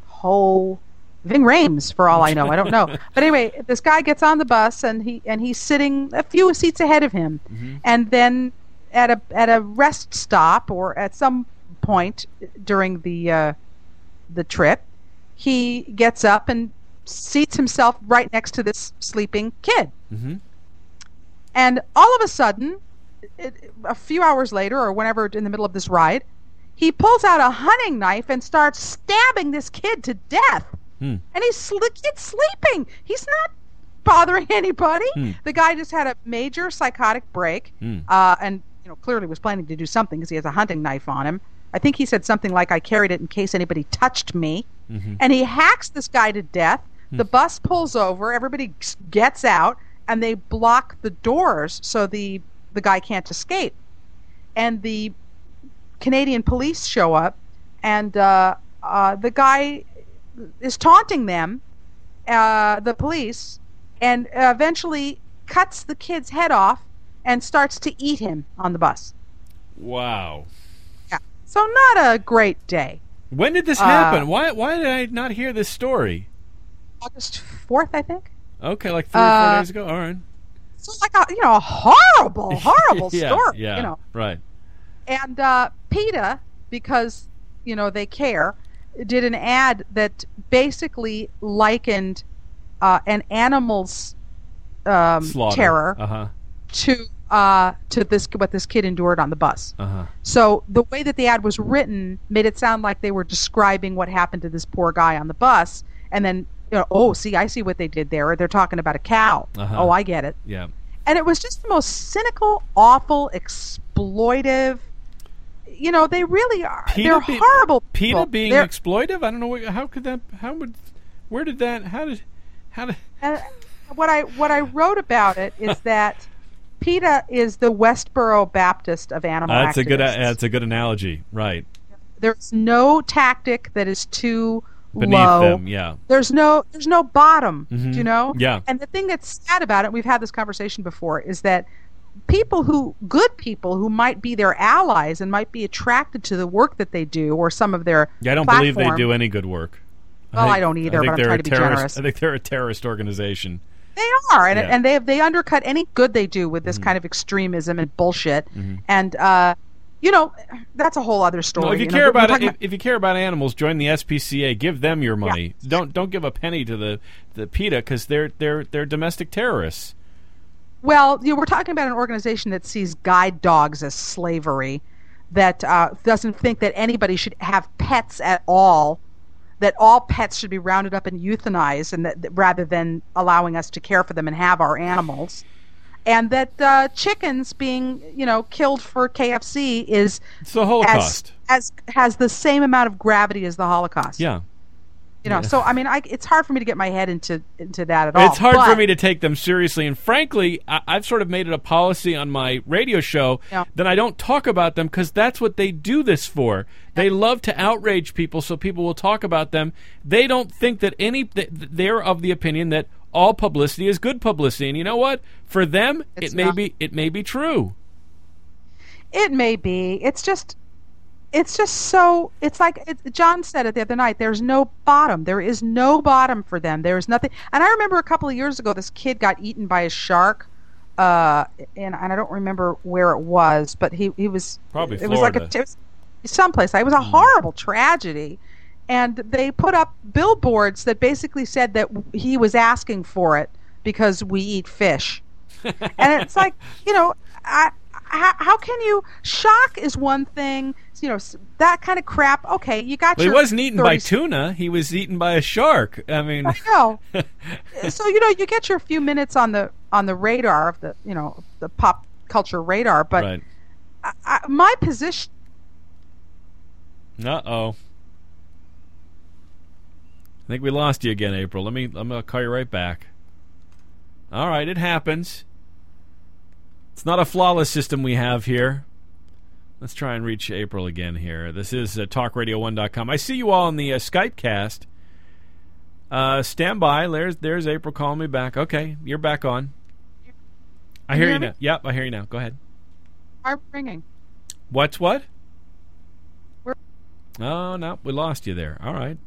S4: Rhames, for all I know. I don't know. But anyway, this guy gets on the bus and he's sitting a few seats ahead of him. Mm-hmm. And then at a rest stop or at some point during the trip, he gets up and seats himself right next to this sleeping kid. Mm-hmm. And all of a sudden, a few hours later or whenever in the middle of this ride, he pulls out a hunting knife and starts stabbing this kid to death. And kid's sleeping. He's not bothering anybody. The guy just had a major psychotic break, and clearly was planning to do something because he has a hunting knife on him. I think he said something like, "I carried it in case anybody touched me." Mm-hmm. And he hacks this guy to death. The bus pulls over. Everybody gets out, and they block the doors so the guy can't escape. And the Canadian police show up, and the guy is taunting them, the police, and eventually cuts the kid's head off and starts to eat him on the bus.
S1: Wow.
S4: Yeah. So not a great day.
S1: When did this happen? Why did I not hear this story?
S4: August 4th, I think.
S1: Okay, like 3 or 4 days ago. All right.
S4: So like a horrible
S1: Yeah,
S4: story.
S1: yeah, right.
S4: And PETA, because they care, did an ad that basically likened an animal's
S1: Slaughter.
S4: terror to what this kid endured on the bus. So the way that the ad was written made it sound like they were describing what happened to this poor guy on the bus, and then I see what they did there. They're talking about a cow. Oh, I get it.
S1: Yeah.
S4: And it was just the most cynical, awful, exploitive. They really are. They're horrible people.
S1: PETA being exploitive? I don't know.
S4: What I wrote about it is that PETA is the Westboro Baptist of animal activists.
S1: That's a good analogy, right?
S4: There's no tactic that is too
S1: beneath
S4: low.
S1: them. Yeah.
S4: There's no bottom.
S1: Mm-hmm.
S4: Do you know?
S1: Yeah.
S4: And the thing that's sad about it, we've had this conversation before, is that good people who might be their allies and might be attracted to the work that they do or some of their
S1: I don't believe they do any good work.
S4: Well, I don't either, but I'm trying to be generous.
S1: I think they're a terrorist organization.
S4: They are, and they undercut any good they do with this kind of extremism and bullshit. And that's a whole other story.
S1: No, if you care about animals, join the SPCA. Give them your money. Yeah. Don't give a penny to the PETA because they're domestic terrorists.
S4: Well, we're talking about an organization that sees guide dogs as slavery, that doesn't think that anybody should have pets at all, that all pets should be rounded up and euthanized, and that rather than allowing us to care for them and have our animals, and that chickens being killed for KFC is
S1: it's the Holocaust,
S4: has the same amount of gravity as the Holocaust.
S1: Yeah.
S4: So I mean, it's hard for me to get my head into that at all.
S1: It's hard for me to take them seriously, and frankly, I've sort of made it a policy on my radio show that I don't talk about them because that's what they do this for. They love to outrage people, so people will talk about them. They don't think that they're of the opinion that all publicity is good publicity, and you know what? For them, it may be true.
S4: It may be. It's just so. It's like John said it the other night. There's no bottom. There is no bottom for them. There is nothing. And I remember a couple of years ago, this kid got eaten by a shark, and I don't remember where it was, but he was
S1: probably
S4: it
S1: Florida.
S4: was like someplace. It was a horrible tragedy, and they put up billboards that basically said that he was asking for it because we eat fish, and it's like How can you? Shock is one thing, that kind of crap. Okay, you got.
S1: Well, he wasn't eaten by tuna. He was eaten by a shark. I mean,
S4: I know. So you get your few minutes on the radar of the pop culture radar, but
S1: right.
S4: My position.
S1: I think we lost you again, April. I'm gonna call you right back. All right, it happens. It's not a flawless system we have here. Let's try and reach April again here. This is TalkRadio1.com. I see you all in the Skype cast. Stand by. There's April calling me back. Okay, you're back on. I hear you now. Yep, I hear you now. Go ahead.
S4: I'm ringing.
S1: What? Oh, no, we lost you there. All right.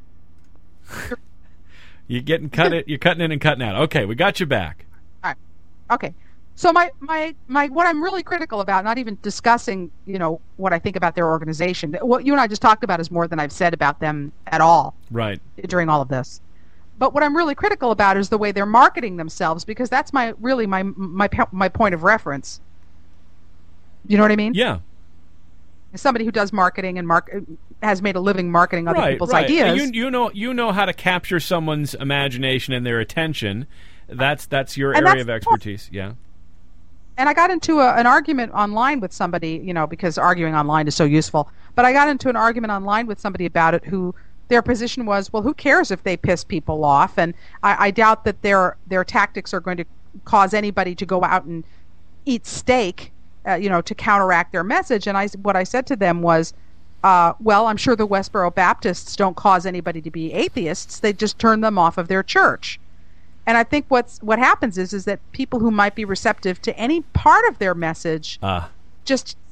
S1: You're cutting in and cutting out. Okay, we got you back.
S4: All right. Okay. So my what I'm really critical about, not even discussing, what I think about their organization. What you and I just talked about is more than I've said about them at all.
S1: Right.
S4: During all of this. But what I'm really critical about is the way they're marketing themselves, because that's my point of reference. You know what I mean?
S1: Yeah.
S4: As somebody who does marketing and has made a living marketing other people's ideas.
S1: You know how to capture someone's imagination and their attention. That's your area of expertise. Yeah.
S4: And I got into an argument online with somebody, because arguing online is so useful. But I got into an argument online with somebody about it who their position was, well, who cares if they piss people off? And I doubt that their tactics are going to cause anybody to go out and eat steak, to counteract their message. And what I said to them was, well, I'm sure the Westboro Baptists don't cause anybody to be atheists. They just turn them off of their church. And I think what happens is that people who might be receptive to any part of their message just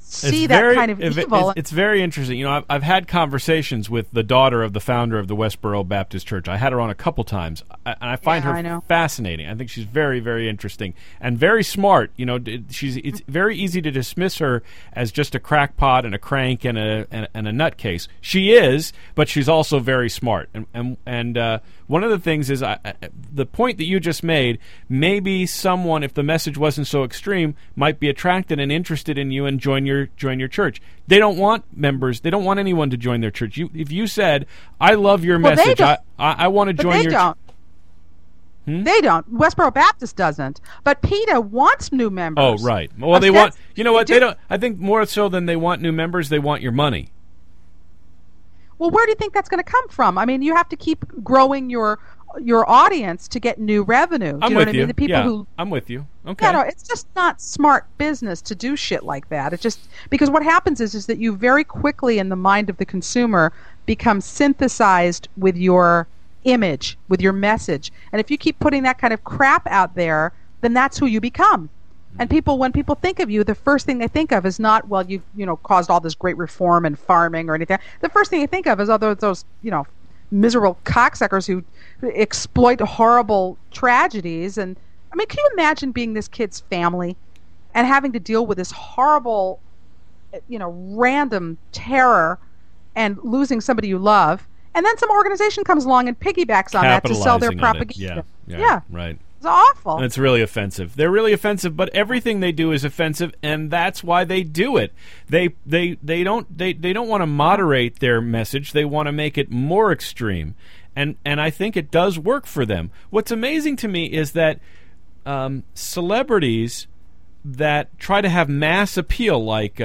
S4: see that kind of evil.
S1: It's very interesting. You know, I've had conversations with the daughter of the founder of the Westboro Baptist Church. I had her on a couple times, and I find her fascinating. I think she's very, very interesting and very smart. You know, it's very easy to dismiss her as just a crackpot and a crank and a nutcase. She is, but she's also very smart. And one of the things is the point that you just made. Maybe someone, if the message wasn't so extreme, might be attracted and interested in you and join your church. They don't want members. They don't want anyone to join their church. If you said, "I love your message. I want to join your church."
S4: They don't. Westboro Baptist doesn't. But PETA wants new members.
S1: Oh, right. Well, they want. You know what? They don't. I think more so than they want new members, they want your money.
S4: Well, where do you think that's going to come from? I mean, you have to keep growing your audience to get new revenue. Do
S1: I'm
S4: you know
S1: with
S4: what
S1: you.
S4: I mean? The people who
S1: I'm with you. Okay.
S4: Yeah, no, it's just not smart business to do shit like that. It just because what happens is that you very quickly in the mind of the consumer become synthesized with your image, with your message. And if you keep putting that kind of crap out there, then that's who you become. And when people think of you, the first thing they think of is not, well, you caused all this great reform in farming or anything. The first thing they think of is those miserable cocksuckers who exploit horrible tragedies. And I mean, can you imagine being this kid's family and having to deal with this horrible, random terror and losing somebody you love, and then some organization comes along and piggybacks on that to sell their propaganda.
S1: Yeah, right.
S4: It's awful.
S1: And it's really offensive. They're really offensive, but everything they do is offensive, and that's why they do it. They don't want to moderate their message. They want to make it more extreme, and I think it does work for them. What's amazing to me is that celebrities that try to have mass appeal, like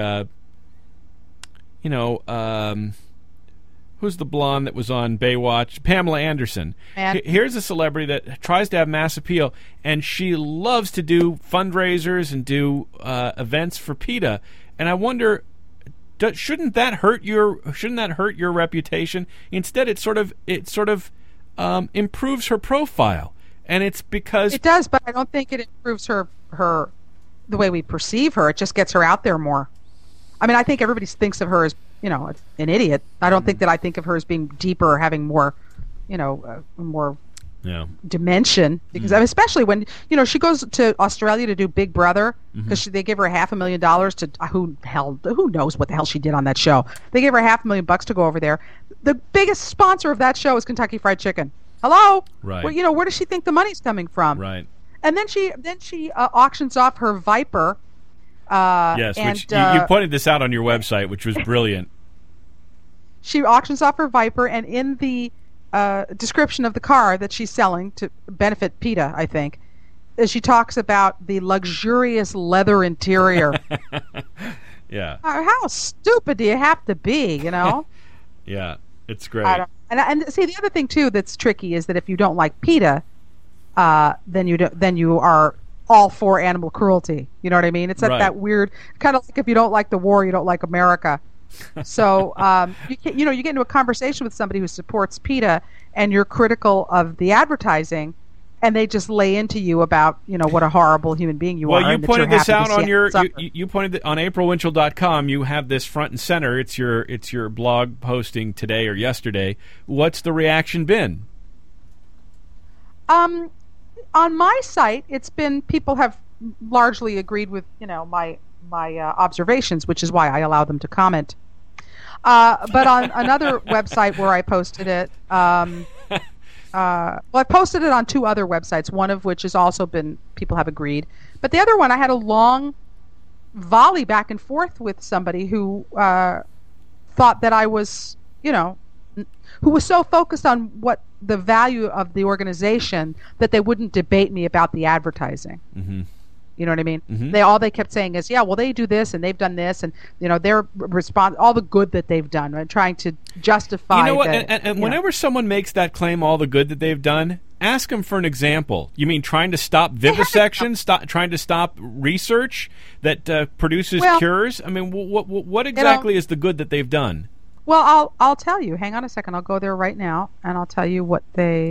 S1: who's the blonde that was on Baywatch? Pamela Anderson. Here's a celebrity that tries to have mass appeal, and she loves to do fundraisers and do events for PETA. And I wonder, shouldn't that hurt your reputation? Instead, it sort of improves her profile, and it's because
S4: it does. But I don't think it improves her the way we perceive her. It just gets her out there more. I mean, I think everybody thinks of her as an idiot. I don't think that I think of her as being deeper or having more, more dimension. Because especially when she goes to Australia to do Big Brother, because they give her $500,000 to who knows what the hell she did on that show. They gave her $500,000 to go over there. The biggest sponsor of that show is Kentucky Fried Chicken. Hello,
S1: right?
S4: Well, where does she think the money's coming from?
S1: Right.
S4: And then she auctions off her Viper.
S1: Yes, which you pointed this out on your website, which was brilliant.
S4: She auctions off her Viper, and in the description of the car that she's selling to benefit PETA, I think, she talks about the luxurious leather interior.
S1: Yeah.
S4: How stupid do you have to be,
S1: Yeah, it's great.
S4: And see, the other thing too that's tricky is that if you don't like PETA, then you are all for animal cruelty. You know what I mean? It's like that weird kind of like if you don't like the war, you don't like America. So you get into a conversation with somebody who supports PETA, and you're critical of the advertising, and they just lay into you about what a horrible human being you are.
S1: Well, you pointed this out on you pointed on aprilwinchell.com. You have this front and center. It's your blog posting today or yesterday. What's the reaction been?
S4: On my site, it's been people have largely agreed with my observations, which is why I allow them to comment. But on another website where I posted it, I posted it on two other websites, one of which has also been people have agreed. But the other one, I had a long volley back and forth with somebody who thought that I was, who was so focused on what the value of the organization that they wouldn't debate me about the advertising. Mm-hmm. You know what I mean? Mm-hmm. All they kept saying is, well, they do this and they've done this, and their response, all the good that they've done, and trying to justify.
S1: You know what? And whenever someone makes that claim, all the good that they've done, ask them for an example. You mean trying to stop vivisection, trying to stop research that produces cures? I mean, what exactly is the good that they've done?
S4: Well, I'll tell you. Hang on a second. I'll go there right now, and I'll tell you what they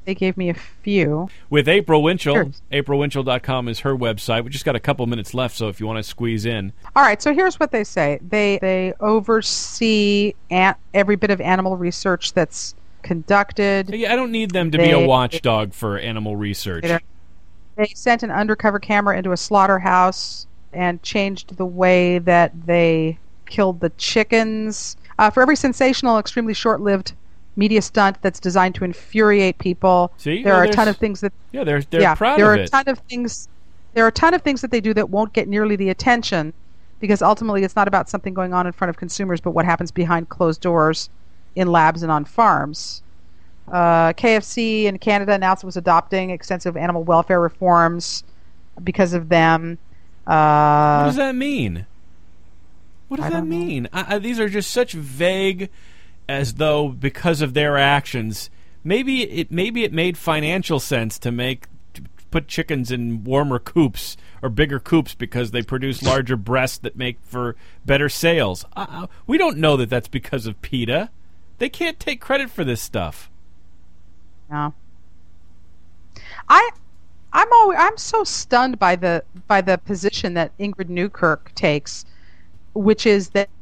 S4: They gave me a few.
S1: With April Winchell.
S4: Sure.
S1: AprilWinchell.com is her website. We just got a couple minutes left, so if you want to squeeze in.
S4: All right, so here's what they say. They oversee every bit of animal research that's conducted.
S1: Yeah, I don't need them to be a watchdog for animal research.
S4: They sent an undercover camera into a slaughterhouse and changed the way that they killed the chickens. For every sensational, extremely short-lived media stunt that's designed to infuriate people,
S1: See?
S4: there are a ton of things that
S1: they're proud
S4: there
S1: of
S4: are
S1: it.
S4: a ton of things. There are a ton of things that they do that won't get nearly the attention, because ultimately it's not about something going on in front of consumers, but what happens behind closed doors in labs and on farms. KFC in Canada announced it was adopting extensive animal welfare reforms because of them.
S1: What does that mean? What does that mean? These are just such vague, as though because of their actions, maybe it made financial sense to put chickens in warmer coops or bigger coops because they produce larger breasts that make for better sales. We don't know that that's because of PETA. They can't take credit for this stuff.
S4: No. I'm so stunned by the position that Ingrid Newkirk takes, which is that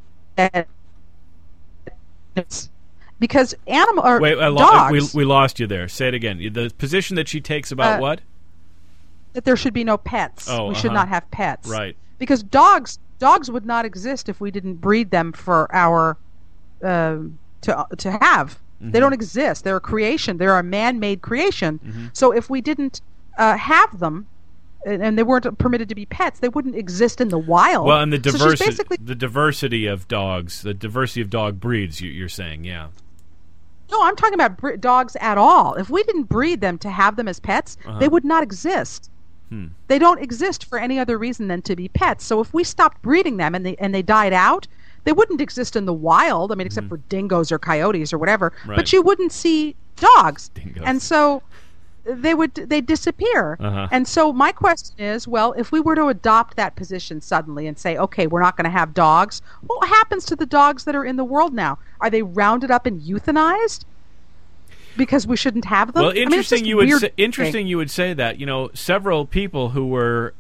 S4: because dogs.
S1: We lost you there. Say it again. The position that she takes about what?
S4: That there should be no pets. We should not have pets.
S1: Right.
S4: Because dogs would not exist if we didn't breed them for our to have. Mm-hmm. They don't exist. They're a creation. They're a man-made creation. Mm-hmm. So if we didn't have them, and they weren't permitted to be pets, they wouldn't exist in the wild.
S1: Well, and the diversity of dogs, the diversity of dog breeds, you're saying, yeah.
S4: No, I'm talking about dogs at all. If we didn't breed them to have them as pets, they would not exist. They don't exist for any other reason than to be pets. So if we stopped breeding them and they died out, they wouldn't exist in the wild. I mean, except for dingoes or coyotes or whatever. Right. But you wouldn't see dogs, and so they disappear. And so my question is, well, if we were to adopt that position suddenly and say, okay, we're not going to have dogs, what happens to the dogs that are in the world now? Are they rounded up and euthanized because we shouldn't have them?
S1: Well, interesting. You would say that. You know, several people who were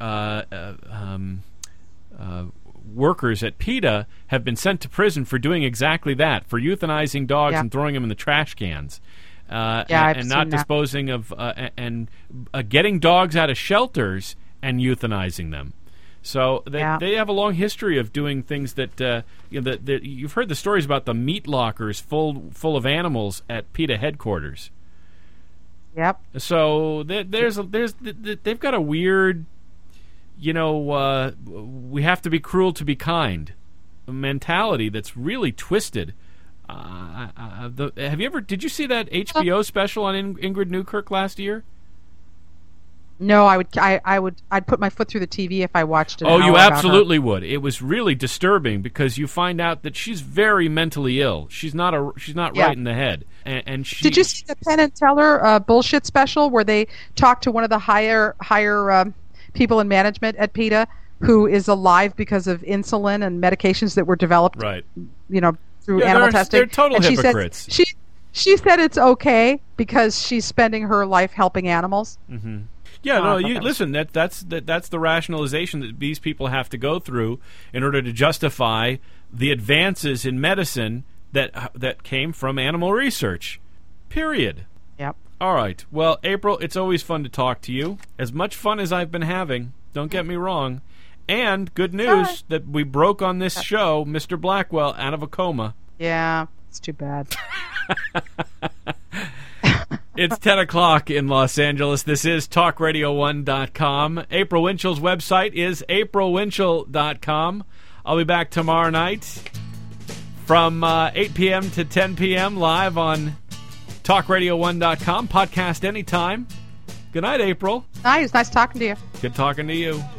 S1: workers at PETA have been sent to prison for doing exactly that, for euthanizing dogs and throwing them in the trash cans. And not disposing of and getting dogs out of shelters and euthanizing them. So they have a long history of doing things that you've heard the stories about the meat lockers full of animals at PETA headquarters.
S4: Yep.
S1: So they've got a weird, we have to be cruel to be kind mentality that's really twisted. Did you see that HBO special on Ingrid Newkirk last year?
S4: No, I'd put my foot through the TV if I watched it.
S1: Oh, you absolutely would. It was really disturbing because you find out that she's very mentally ill. She's not right in the head. And
S4: did you see the Penn and Teller bullshit special where they talked to one of the higher people in management at PETA who is alive because of insulin and medications that were developed,
S1: right?
S4: Through animal testing.
S1: They're total hypocrites.
S4: She said it's okay because she's spending her life helping animals.
S1: Mm-hmm. Yeah, listen. That's the rationalization that these people have to go through in order to justify the advances in medicine that came from animal research. Period.
S4: Yep.
S1: All right. Well, April, it's always fun to talk to you. As much fun as I've been having. Don't get me wrong. And good news that we broke on this show Mr. Blackwell out of a coma.
S4: Yeah, it's too bad.
S1: It's 10 o'clock in Los Angeles. This is TalkRadio1.com. April Winchell's website is aprilwinchell.com. I'll be back tomorrow night from 8 p.m. to 10 p.m. live on TalkRadio1.com. Podcast anytime. Good night, April.
S4: Nice talking to you.
S1: Good talking to you.